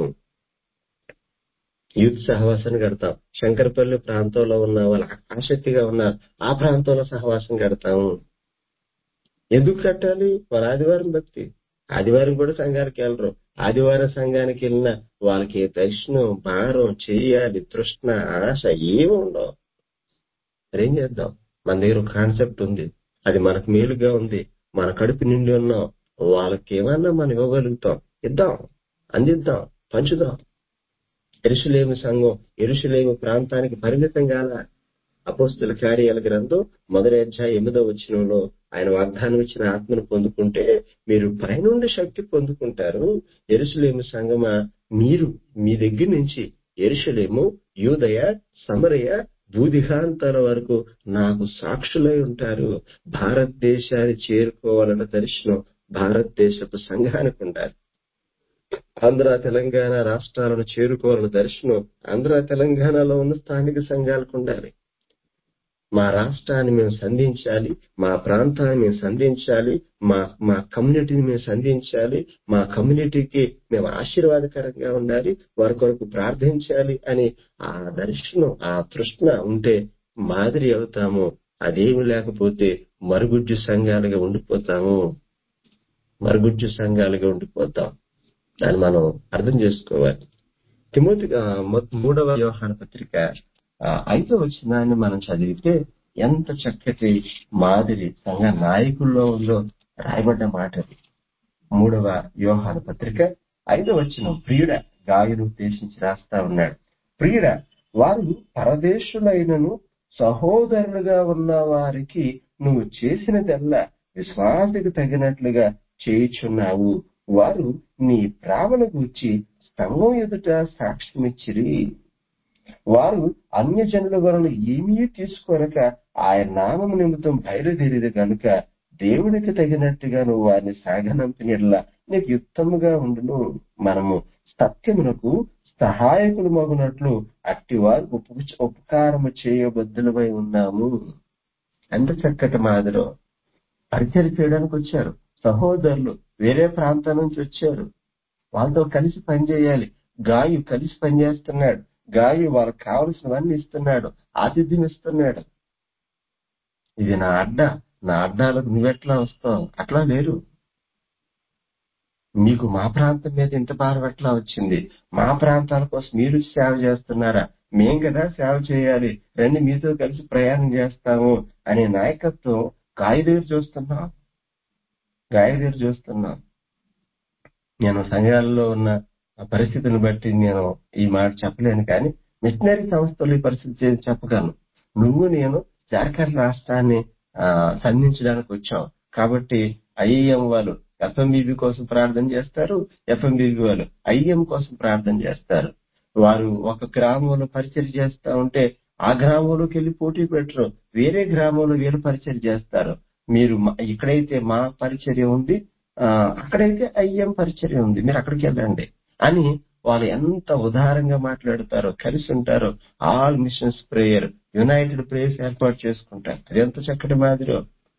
యూత్ సహవాసాన్ని కడతాం. శంకరపల్లి ప్రాంతంలో ఉన్న వాళ్ళు ఆసక్తిగా ఉన్నారు, ఆ ప్రాంతంలో సహవాసం కడతాము. ఎందుకు కట్టాలి? వాళ్ళ ఆదివారం భక్తి, ఆదివారం కూడా సంఘానికి వెళ్ళరు. ఆదివారం సంఘానికి వెళ్ళిన వాళ్ళకి దర్శనం, భారం, చేయాలి, తృష్ణ, ఆశ ఏమి ఉండవు. ఏం చేద్దాం? మన దగ్గర ఒక కాన్సెప్ట్ ఉంది, అది మనకు మేలుగా ఉంది, మన కడుపు నిండి ఉన్నాం, వాళ్ళకి ఏమన్నా మనం ఇవ్వగలుగుతాం, ఇద్దాం, అందిద్దాం, పంచుదాం. యెరూషలేము సంఘం యెరూషలేము ప్రాంతానికి పరిమితం కాల. అపోస్తలుల కార్యాల గ్రంథం మొదటి అధ్యాయం ఎనిమిదో వచనంలో ఆయన వాగ్దానం ఇచ్చిన ఆత్మను పొందుకుంటే మీరు పైనుండి శక్తి పొందుకుంటారు. యెరూషలేము సంఘమా, మీరు మీ దగ్గర నుంచి యెరూషలేము, యూదయ, సమరయ, భూదిగాంతాల వరకు నాకు సాక్షులై ఉంటారు. భారతదేశాన్ని చేరుకోవాలన్న దర్శనం భారతదేశపు సంఘానికి ఉండాలి. ఆంధ్ర తెలంగాణ రాష్ట్రాలను చేరుకోవాలన్న దర్శనం ఆంధ్ర తెలంగాణలో ఉన్న స్థానిక సంఘాలకు ఉండాలి. మా రాష్ట్రాన్ని మేము సంధించాలి, మా ప్రాంతాన్ని మేము సంధించాలి, మా మా కమ్యూనిటీని మేము సంధించాలి, మా కమ్యూనిటీకి మేము ఆశీర్వాదకరంగా ఉండాలి, వారి కొరకు ప్రార్థించాలి అని ఆ దర్శనం, ఆ తృష్ణ ఉంటే మాదిరి అవుతాము. అదేమి లేకపోతే మరుగుజ్జు సంఘాలుగా ఉండిపోతాము మరుగుజ్జు సంఘాలుగా ఉండిపోతాం. దాన్ని మనం అర్థం చేసుకోవాలి. తిమోతి ఆ, మొ- మూడవ యోహాను పత్రిక ఆ, ఐదో వచనాన్ని మనం చదివితే ఎంత చక్కటి మాదిరి సంఘ నాయకుల్లో ఉందో రాయబడ్డ మాట అది. మూడవ యోహాను పత్రిక ఐదో వచనం, ప్రియుడ గాయను ఉద్దేశించి రాస్తా ఉన్నాడు. ప్రియుడ, వారు పరదేశులైనను సహోదరులుగా ఉన్న వారికి నువ్వు చేసినదల్లా విశ్వాసకు తగినట్లుగా చేయుచున్నావు. వారు నీ ప్రేమను గూర్చి సంఘం ఎదుట సాక్ష్యమిచ్చిరి. వారు అన్యజనుల వలన ఏమీ తీసుకోరక ఆయన నామము నిమిత్తం బయలుదేరేది గనుక దేవునికి తగినట్టుగా నువ్వు వారిని సాగనంపినట్లా నీకు యుక్తముగా ఉండును. మనము సత్యమునకు సహాయకులు మగునట్లు అట్టి వారు ఉప ఉపకారము చేయబద్దులమై ఉన్నాము. ఎంత చక్కటి మాదిరో. పరిచయం చేయడానికి వచ్చారు సహోదరులు, వేరే ప్రాంతం నుంచి వచ్చారు. వాళ్ళతో కలిసి పనిచేయాలి. గాయు కలిసి పనిచేస్తున్నాడు. గాయు వాళ్ళకి కావలసినవన్నీ ఇస్తున్నాడు, ఆతిథ్యం ఇస్తున్నాడు. ఇది నా అడ్డ, నా అడ్డాలకు నువ్వెట్లా వస్తావు? అట్లా లేరు. మీకు మా ప్రాంతం మీద ఇంత భారం ఎట్లా వచ్చింది? మా ప్రాంతాల కోసం మీరు సేవ చేస్తున్నారా? మేం కదా సేవ చేయాలి, రండి మీతో కలిసి ప్రయాణం చేస్తాము అనే నాయకత్వం గాయ దగ్గర చూస్తున్నాం గాయ దగ్గర చూస్తున్నాం నేను సంఘాలలో ఉన్న పరిస్థితిని బట్టి నేను ఈ మాట చెప్పలేను, కానీ మిషనరీ సంస్థలు ఈ పరిస్థితి చెప్పగలను. నువ్వు నేను జార్ఖండ్ రాష్ట్రాన్ని ఆ సంధించడానికి వచ్చాం కాబట్టి ఐఎం వాళ్ళు ఎఫ్ఎంబీబీ కోసం ప్రార్థన చేస్తారు, ఎఫ్ఎంబీబీ వాళ్ళు ఐఎం కోసం ప్రార్థన చేస్తారు. వారు ఒక గ్రామంలో పరిచయం చేస్తా ఉంటే ఆ గ్రామంలోకి వెళ్ళి పోటీ పెట్టరు, వేరే గ్రామంలో వీళ్ళు పరిచయం చేస్తారు. మీరు మా- ఇక్కడైతే మా పరిచర్య ఉంది, ఆ అక్కడైతే ఐఎం పరిచర్య ఉంది, మీరు అక్కడికి వెళ్ళండి అని వాళ్ళు ఎంత ఉదారంగా మాట్లాడతారో, కలిసి ఉంటారో. All missions prayer, united prayers ఏర్పాటు చేసుకుంటారు. అదెంత చక్కటి మాదిరో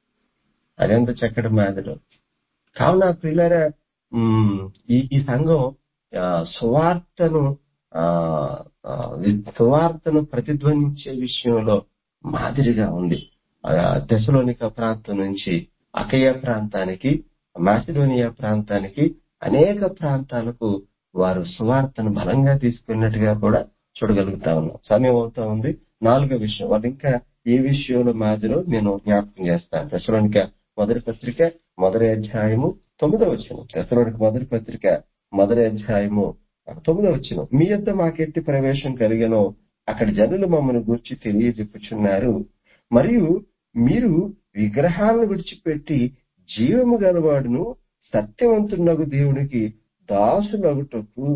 అదెంత చక్కటి మాదిరో కావున ప్రియులారా, ఉమ్, ఈ ఈ సంఘం ఆ, సువార్తను ఆ ఆ, వి- సువార్తను ప్రతిధ్వనించే విషయంలో మాదిరిగా ఉంది. ఆ, తెసలోనిక ప్రాంతం నుంచి అకయ ప్రాంతానికి, మాసిడోనియా ప్రాంతానికి, అనేక ప్రాంతాలకు వారు సువార్తను బలంగా తీసుకున్నట్టుగా కూడా చూడగలుగుతా ఉన్నాం. సమయం అవుతా ఉంది. నాలుగో విషయం, వాళ్ళు ఇంకా ఏ విషయంలో మాదిరో నేను జ్ఞాపకం చేస్తాను. తెసలోనిక మొదటి పత్రిక మొదటి అధ్యాయము తొమ్మిదో వచనం. తెసలోనిక మొదటి పత్రిక మొదటి అధ్యాయము తొమ్మిదో వచనం, మీ యొద్ద మాకెట్టి ప్రవేశం కలిగనో అక్కడ జనులు మమ్మల్ని గూర్చి తెలియజెప్పుచున్నారు. మరియు మీరు విగ్రహాలను విడిచిపెట్టి జీవము గలవాడును సత్యవంతునగు దేవునికి దాసులగుటకు.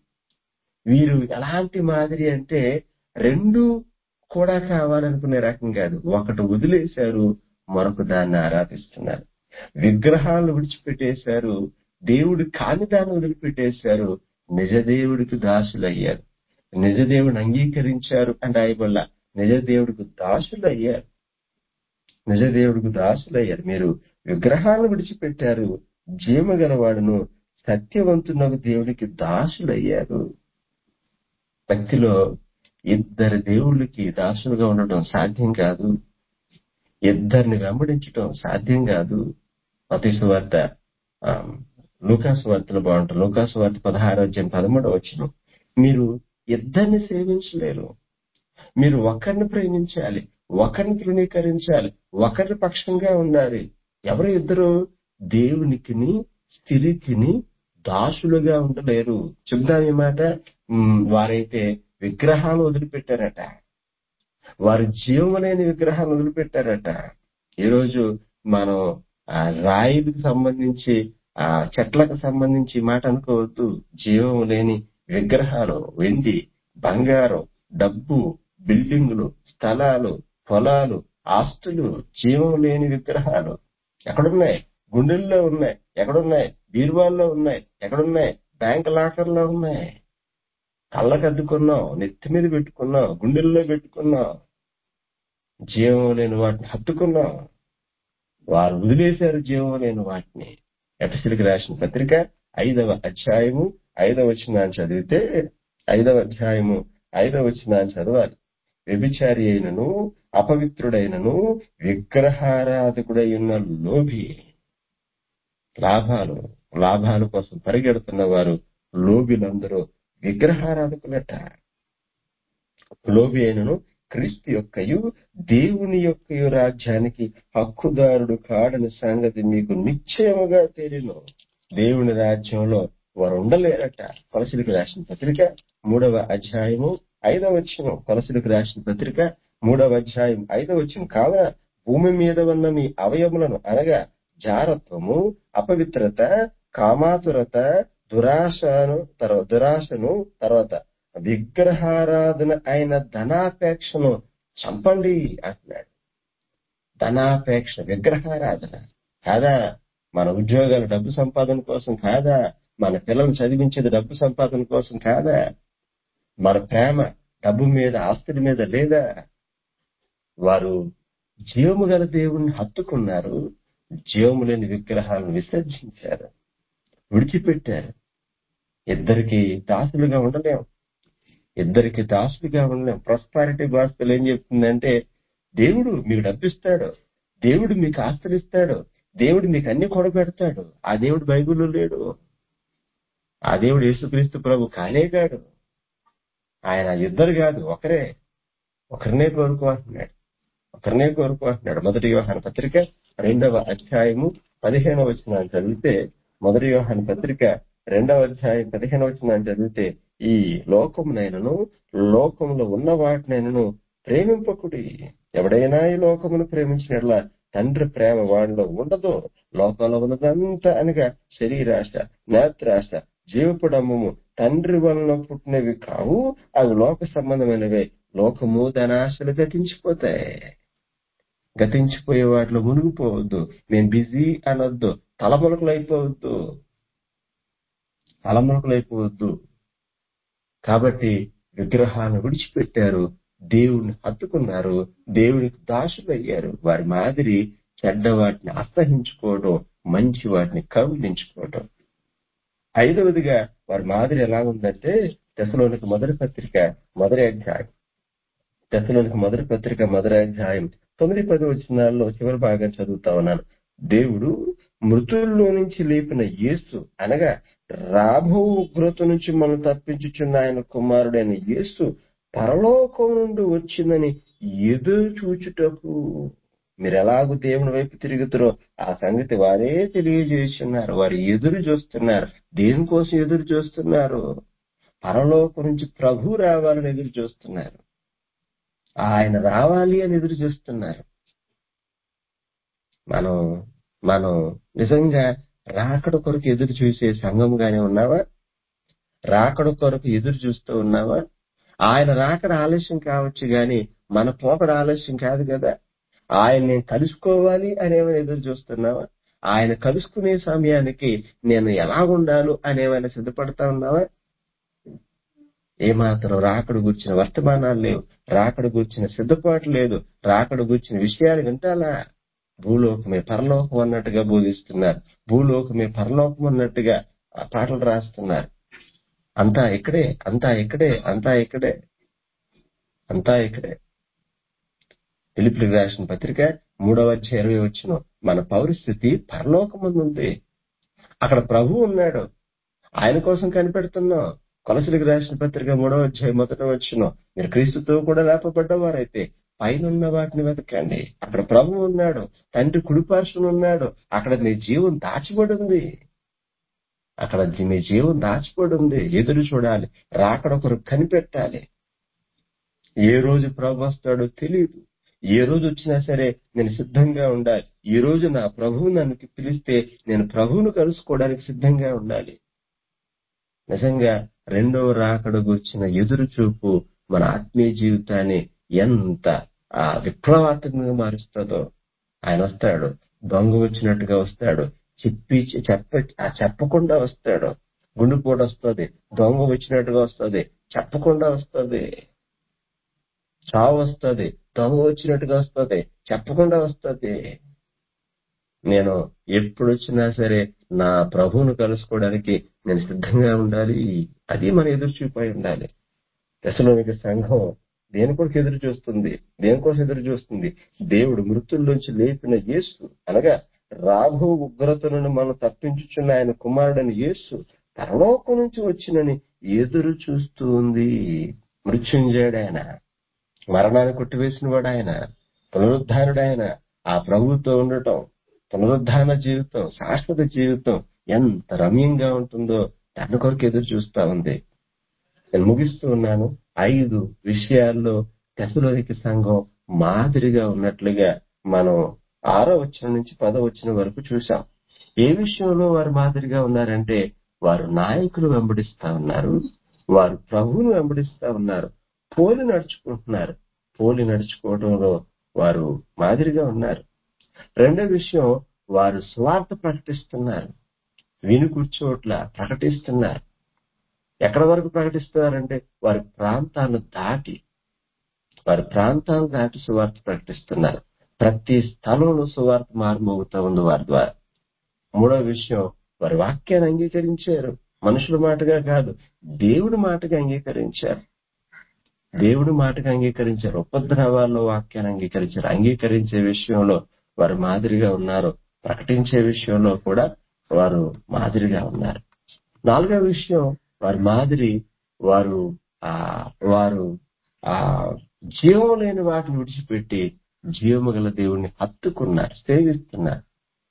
వీరు ఎలాంటి మాదిరి అంటే రెండు కూడా కావాలనుకునే రకం కాదు. ఒకటి వదిలేశారు, మరొక దాన్ని ఆరాధిస్తున్నారు. విగ్రహాలను విడిచిపెట్టేశారు, దేవుడు కాని దాన్ని వదిలిపెట్టేశారు, నిజ దేవుడికి దాసులయ్యారు. నిజ దేవుడిని అంగీకరించారు అంటే అయిపోళ్ళ నిజ దేవుడికి దాసులయ్యారు. నిజ దేవుడికి దాసులయ్యారు. మీరు విగ్రహాలను విడిచిపెట్టారు, జీవము గలవాడును సత్యవంతునకు దేవుడికి దాసులయ్యారు. భక్తిలో ఇద్దరు దేవుళ్ళకి దాసులుగా ఉండటం సాధ్యం కాదు. ఇద్దరిని వెంబడించటం సాధ్యం కాదు. మత్తయి సువార్త, ఆ, లూకాసు వార్తలు బాగుంటారు. లూకాసు వార్త పదహారు అధ్యాయం పదమూడవ వచనం, మీరు ఇద్దరిని సేవించలేరు. మీరు ఒకరిని ప్రేమించాలి, ఒకరిని తృణీకరించాలి, ఒకరి పక్షంగా ఉండాలి. ఎవరు ఇద్దరు? దేవునికిని స్థితికిని దాసులుగా ఉండలేరు. చెప్దాం ఈ మాట. ఉమ్, వారైతే విగ్రహాలు వదిలిపెట్టారట, వారి జీవం లేని విగ్రహాలు వదిలిపెట్టారట. ఈరోజు మనం ఆ రాయికి సంబంధించి, ఆ చెట్లకు సంబంధించి ఈ మాట అనుకోవద్దు. జీవం లేని విగ్రహాలు, వెండి, బంగారం, డబ్బు, బిల్డింగులు, స్థలాలు, పొలాలు, ఆస్తులు, జీవం లేని విగ్రహాలు ఎక్కడున్నాయి? గుండెల్లో ఉన్నాయి. ఎక్కడున్నాయి? బీరువాల్లో ఉన్నాయి. ఎక్కడున్నాయి? బ్యాంక్ లాకర్లో ఉన్నాయి. కళ్ళకు అద్దుకున్నాం, నెత్తి మీద పెట్టుకున్నాం, గుండెల్లో పెట్టుకున్నాం. జీవం లేని వాటిని హత్తుకున్నాం. వారు వదిలేశారు జీవం లేని వాటిని. ఎఫెసీయులకు రాసిన పత్రిక ఐదవ అధ్యాయము ఐదవ వచనాన్ని చదివితే, ఐదవ అధ్యాయము ఐదవ వచనాన్ని చదవాలి. వ్యభిచారి అయినను అపవిత్రుడైనను విగ్రహారాధకుడై ఉన్న లోభి, లాభాలు లాభాల కోసం పరిగెడుతున్న వారు లోబిలందరూ విగ్రహారాధకులట. లోబి అయినను క్రీస్తు యొక్కయు దేవుని యొక్కయు రాజ్యానికి హక్కుదారుడు కాడని సంగతి మీకు నిశ్చయముగా తెలియను. దేవుని రాజ్యంలో వారు ఉండలేరట. కొలసీలకు రాసిన పత్రిక మూడవ అధ్యాయము ఐదవ వచనం. కొలసీలకు రాసిన పత్రిక మూడవ అధ్యాయం ఐదవ వచనం. కావున భూమి మీద ఉన్న మీ అవయములను అనగా జారత్వము, అపవిత్రత, కామాతురత, దురాశను తర్వాత దురాశను తర్వాత విగ్రహారాధన అయిన ధనాపేక్షను చంపండి అంటున్నాడు. ధనాపేక్ష, విగ్రహారాధన కాదా? మన ఉద్యోగాలు డబ్బు సంపాదన కోసం కాదా? మన పిల్లలు చదివించేది డబ్బు సంపాదన కోసం కాదా? మన ప్రేమ డబ్బు మీద, ఆస్తుల మీద లేదా? వారు జీవము గల దేవుణ్ణి హత్తుకున్నారు, జీవము లేని విగ్రహాలను విసర్జించారు, విడిచిపెట్టారు. ఇద్దరికి దాసులుగా ఉండలేం, ఇద్దరికి దాసులుగా ఉండలేం. ప్రాస్పారిటీ గాస్పెల్ ఏం చెప్తుందంటే, దేవుడు మీకు డబ్బిస్తాడు, దేవుడు మీకు ఆస్తులు ఇస్తాడు, దేవుడు మీకు అన్ని కొడబెడతాడు. ఆ దేవుడు బైబిల్లో లేడు. ఆ దేవుడు యేసుక్రీస్తు ప్రభు కానే కాడు. ఆయన ఇద్దరు కాదు, ఒకరే, ఒకరినే కోరుకుంటున్నాడు, ఒకరినే కోరుకుంటున్నాడు. మొదటి యోహాను పత్రిక రెండవ అధ్యాయము పదిహేనవ వచనాన్ని చదివితే, మొదటి యోహాను పత్రిక రెండవ అధ్యాయం పదిహేనవ వచనాన్ని చదివితే, ఈ లోకమునైనను లోకంలో ఉన్న వాటినైనను ప్రేమింపకుడి. ఎవడైనా ఈ లోకమును ప్రేమించినట్ల తండ్రి ప్రేమ వాడిలో ఉండదు. లోకంలో ఉన్నదంతా అనగా శరీరాశ, నేత్రాశ, జీవపుడమ్మము తండ్రి వలన పుట్టినవి కావు, అవి లోక సంబంధమైనవే. లోకము ధనాశలు గతించిపోతాయి. గతించిపోయే వాటిలో మునిగిపోవద్దు. మేము బిజీ అనొద్దు. తలమునకలైపోవద్దు, తలమునకలైపోవద్దు. కాబట్టి విగ్రహాలను విడిచిపెట్టారు, దేవుణ్ణి హత్తుకున్నారు, దేవునికి దాసులయ్యారు. వారి మాదిరి చెడ్డ వాటిని అసహించుకోవడం, మంచి వాటిని కౌగిలించుకోవడం. ఐదవదిగా వారి మాదిరి ఎలా ఉందంటే, తెస్సలోనికి మొదటి పత్రిక మొదటి అధ్యాయం తెస్సలోనికి మొదటి పత్రిక మొదటి అధ్యాయం తొమ్మిది పది వచనాల్లో చివరి భాగం చదువుతా ఉన్నాను. దేవుడు మృతుల్లో నుంచి లేపిన యేసు అనగా రాబో ఉగ్రత నుంచి మనం తప్పించుచున్న ఆయన కుమారుడైన యేసు పరలోకం నుండి వచ్చిందని ఎదురు చూచుటకు. మీరు ఎలాగూ దేవుని వైపు తిరుగుతారో ఆ సంగతి వారే తెలియజేస్తున్నారు. వారు ఎదురు చూస్తున్నారు. దేనికోసం ఎదురు చూస్తున్నారు? పరలోకం నుంచి ప్రభు రావాలని ఎదురు చూస్తున్నారు. ఆయన రావాలి అని ఎదురు చూస్తున్నారు. మనం మనం నిజంగా రాకడ కొరకు ఎదురు చూసే సంఘంగానే ఉన్నావా? రాకడ కొరకు ఎదురు చూస్తూ ఉన్నావా? ఆయన రాకడ ఆలస్యం కావచ్చు గాని మన పోకడ ఆలస్యం కాదు కదా. ఆయన నేను కలుసుకోవాలి అనేమైనా ఎదురు చూస్తున్నావా? ఆయన కలుసుకునే సమయానికి నేను ఎలా ఉండాలో అనేమైనా సిద్ధపడతా ఉన్నావా? ఏమాత్రం రాకడ గురించిన వర్తమానాలు లేవు, రాకడ గురించిన సిద్ధపాటు లేదు, రాకడ గురించిన విషయాలు వింటాలా? భూలోకమే పరలోకం అన్నట్టుగా బోధిస్తున్నారు, భూలోకమే పరలోకం అన్నట్టుగా పాటలు రాస్తున్నారు. అంతా ఇక్కడే, అంతా ఇక్కడే, అంతా ఇక్కడే, అంతా ఇక్కడే. ఫిలిప్పీయులకు రాసిన పత్రిక మూడవ అధ్యాయం ఇరవై వచనం. మన పౌరస్థితి పరలోకమందు ఉంది. అక్కడ ప్రభు ఉన్నాడు, ఆయన కోసం కనిపెడుతున్నాం. కొలసీలకు రాసిన పత్రిక మూడవ అధ్యాయం మొదట వచనం. మీరు క్రీస్తుతో కూడా లేపబడ్డవారైతే పైనున్న వాటిని వెతకండి, అక్కడ ప్రభు ఉన్నాడు, తండ్రి కుడిపార్శ్వన ఉన్నాడు. అక్కడ మీ జీవం దాచిబడి ఉంది, అక్కడ మీ జీవం దాచిబడి ఉంది. ఎదురు చూడాలి, రాకడ కొరకు కనిపెట్టాలి. ఏ రోజు ప్రభు వస్తాడో తెలియదు. ఏ రోజు వచ్చినా సరే నేను సిద్ధంగా ఉండాలి. ఈ రోజు నా ప్రభువు నన్ను పిలిస్తే నేను ప్రభువును కలుసుకోవడానికి సిద్ధంగా ఉండాలి. నిజంగా రెండవ రాకడ గురించిన ఎదురు చూపు మన ఆత్మీయ జీవితాన్ని ఎంత ఆ విప్లవాత్మకంగా మారుస్తుందో. ఆయన వస్తాడు, దొంగ వచ్చినట్టుగా వస్తాడు, చెప్పి చెప్ప చెప్పకుండా వస్తాడు. గుండెపోటు వస్తుంది, దొంగ వచ్చినట్టుగా వస్తుంది, చెప్పకుండా వస్తుంది. చావు వస్తుంది, దొంగ వచ్చినట్టుగా వస్తుంది, చెప్పకుండా వస్తుంది. నేను ఎప్పుడు వచ్చినా సరే నా ప్రభువును కలుసుకోవడానికి నేను సిద్ధంగా ఉండాలి. అది మన ఎదురు చూపై ఉండాలి. దశలోనిక సంఘం దేని కొరకు ఎదురు చూస్తుంది? దేనికోసం ఎదురు చూస్తుంది? దేవుడు మృతుల్లోంచి లేపిన యేసు, అనగా రాబో ఉగ్రతలను మనం తప్పించుచున్న ఆయన కుమారుడని యేసు పరలోకం నుంచి వచ్చినని ఎదురు చూస్తూ ఉంది. మృత్యుంజయుడు ఆయన, మరణాన్ని కొట్టివేసిన వాడు ఆయన, పునరుద్ధానుడు ఆయన. ఆ ప్రభువుతో ఉండటం, పునరుద్ధాన జీవితం, శాశ్వత జీవితం ఎంత రమ్యంగా ఉంటుందో దాని కొరకు ఎదురు చూస్తా ఉంది. నేను ముగిస్తూ ఉన్నాను. ఐదు విషయాల్లో తెస్సలోనిక సంఘం మాదిరిగా ఉన్నట్లుగా మనం ఆరో వచనం నుంచి పదో వచనం వరకు చూసాం. ఏ విషయంలో వారు మాదిరిగా ఉన్నారంటే, వారు నాయకులు వెంబడిస్తా ఉన్నారు, వారు ప్రభువును వెంబడిస్తా ఉన్నారు, పోలి నడుచుకుంటున్నారు. పోలి నడుచుకోవడంలో వారు మాదిరిగా ఉన్నారు. రెండో విషయం, వారు స్వార్థ ప్రకటిస్తున్నారు. విని కూర్చోట్ల ప్రకటిస్తున్నారు. ఎక్కడ వరకు ప్రకటిస్తున్నారంటే వారి ప్రాంతాలను దాటి వారి ప్రాంతాలను దాటి సువార్త ప్రకటిస్తున్నారు. ప్రతి స్థలంలో సువార్త మారుమోగుతా ఉంది వారి ద్వారా. మూడో విషయం, వారి వాక్యాన్ని అంగీకరించారు. మనుషుల మాటగా కాదు, దేవుడి మాటగా అంగీకరించారు. దేవుడి మాటగా అంగీకరించారు. ఉపద్రవాల్లో వాక్యాన్ని అంగీకరించారు. అంగీకరించే విషయంలో వారు మాదిరిగా ఉన్నారు. ప్రకటించే విషయంలో కూడా వారు మాదిరిగా ఉన్నారు. నాలుగో విషయం, వారి మాదిరి వారు ఆ వారు ఆ జీవం లేని వాటిని విడిచిపెట్టి జీవము గల దేవుణ్ణి హత్తుకున్నారు, సేవిస్తున్నారు.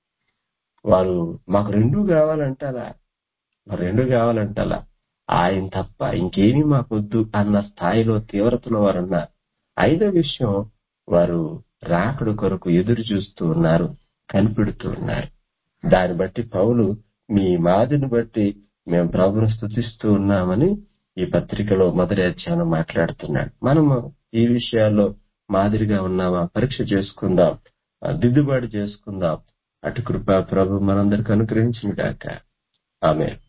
వారు మాకు రెండు కావాలంటారా మరి రెండు కావాలంటారా ఆయన తప్ప ఇంకేమీ మాకొద్దు అన్న స్థాయిలో తీవ్రతలో వారు ఉన్నారు. ఐదో విషయం, వారు రాకడ కొరకు ఎదురు చూస్తూ ఉన్నారు, కనిపెడుతూ ఉన్నారు. దాన్ని బట్టి పౌలు మీ మాదిరిని బట్టి మేము ప్రభువును స్తుతిస్తూ ఉన్నామని ఈ పత్రికలో మొదటి అధ్యాయంలో మాట్లాడుతున్నాడు. మనము ఈ విషయాల్లో మాదిరిగా ఉన్నామా పరీక్ష చేసుకుందాం, దిద్దుబాటు చేసుకుందాం. అటు కృప ప్రభు మనందరికి అనుగ్రహించును గాక. ఆమేన్.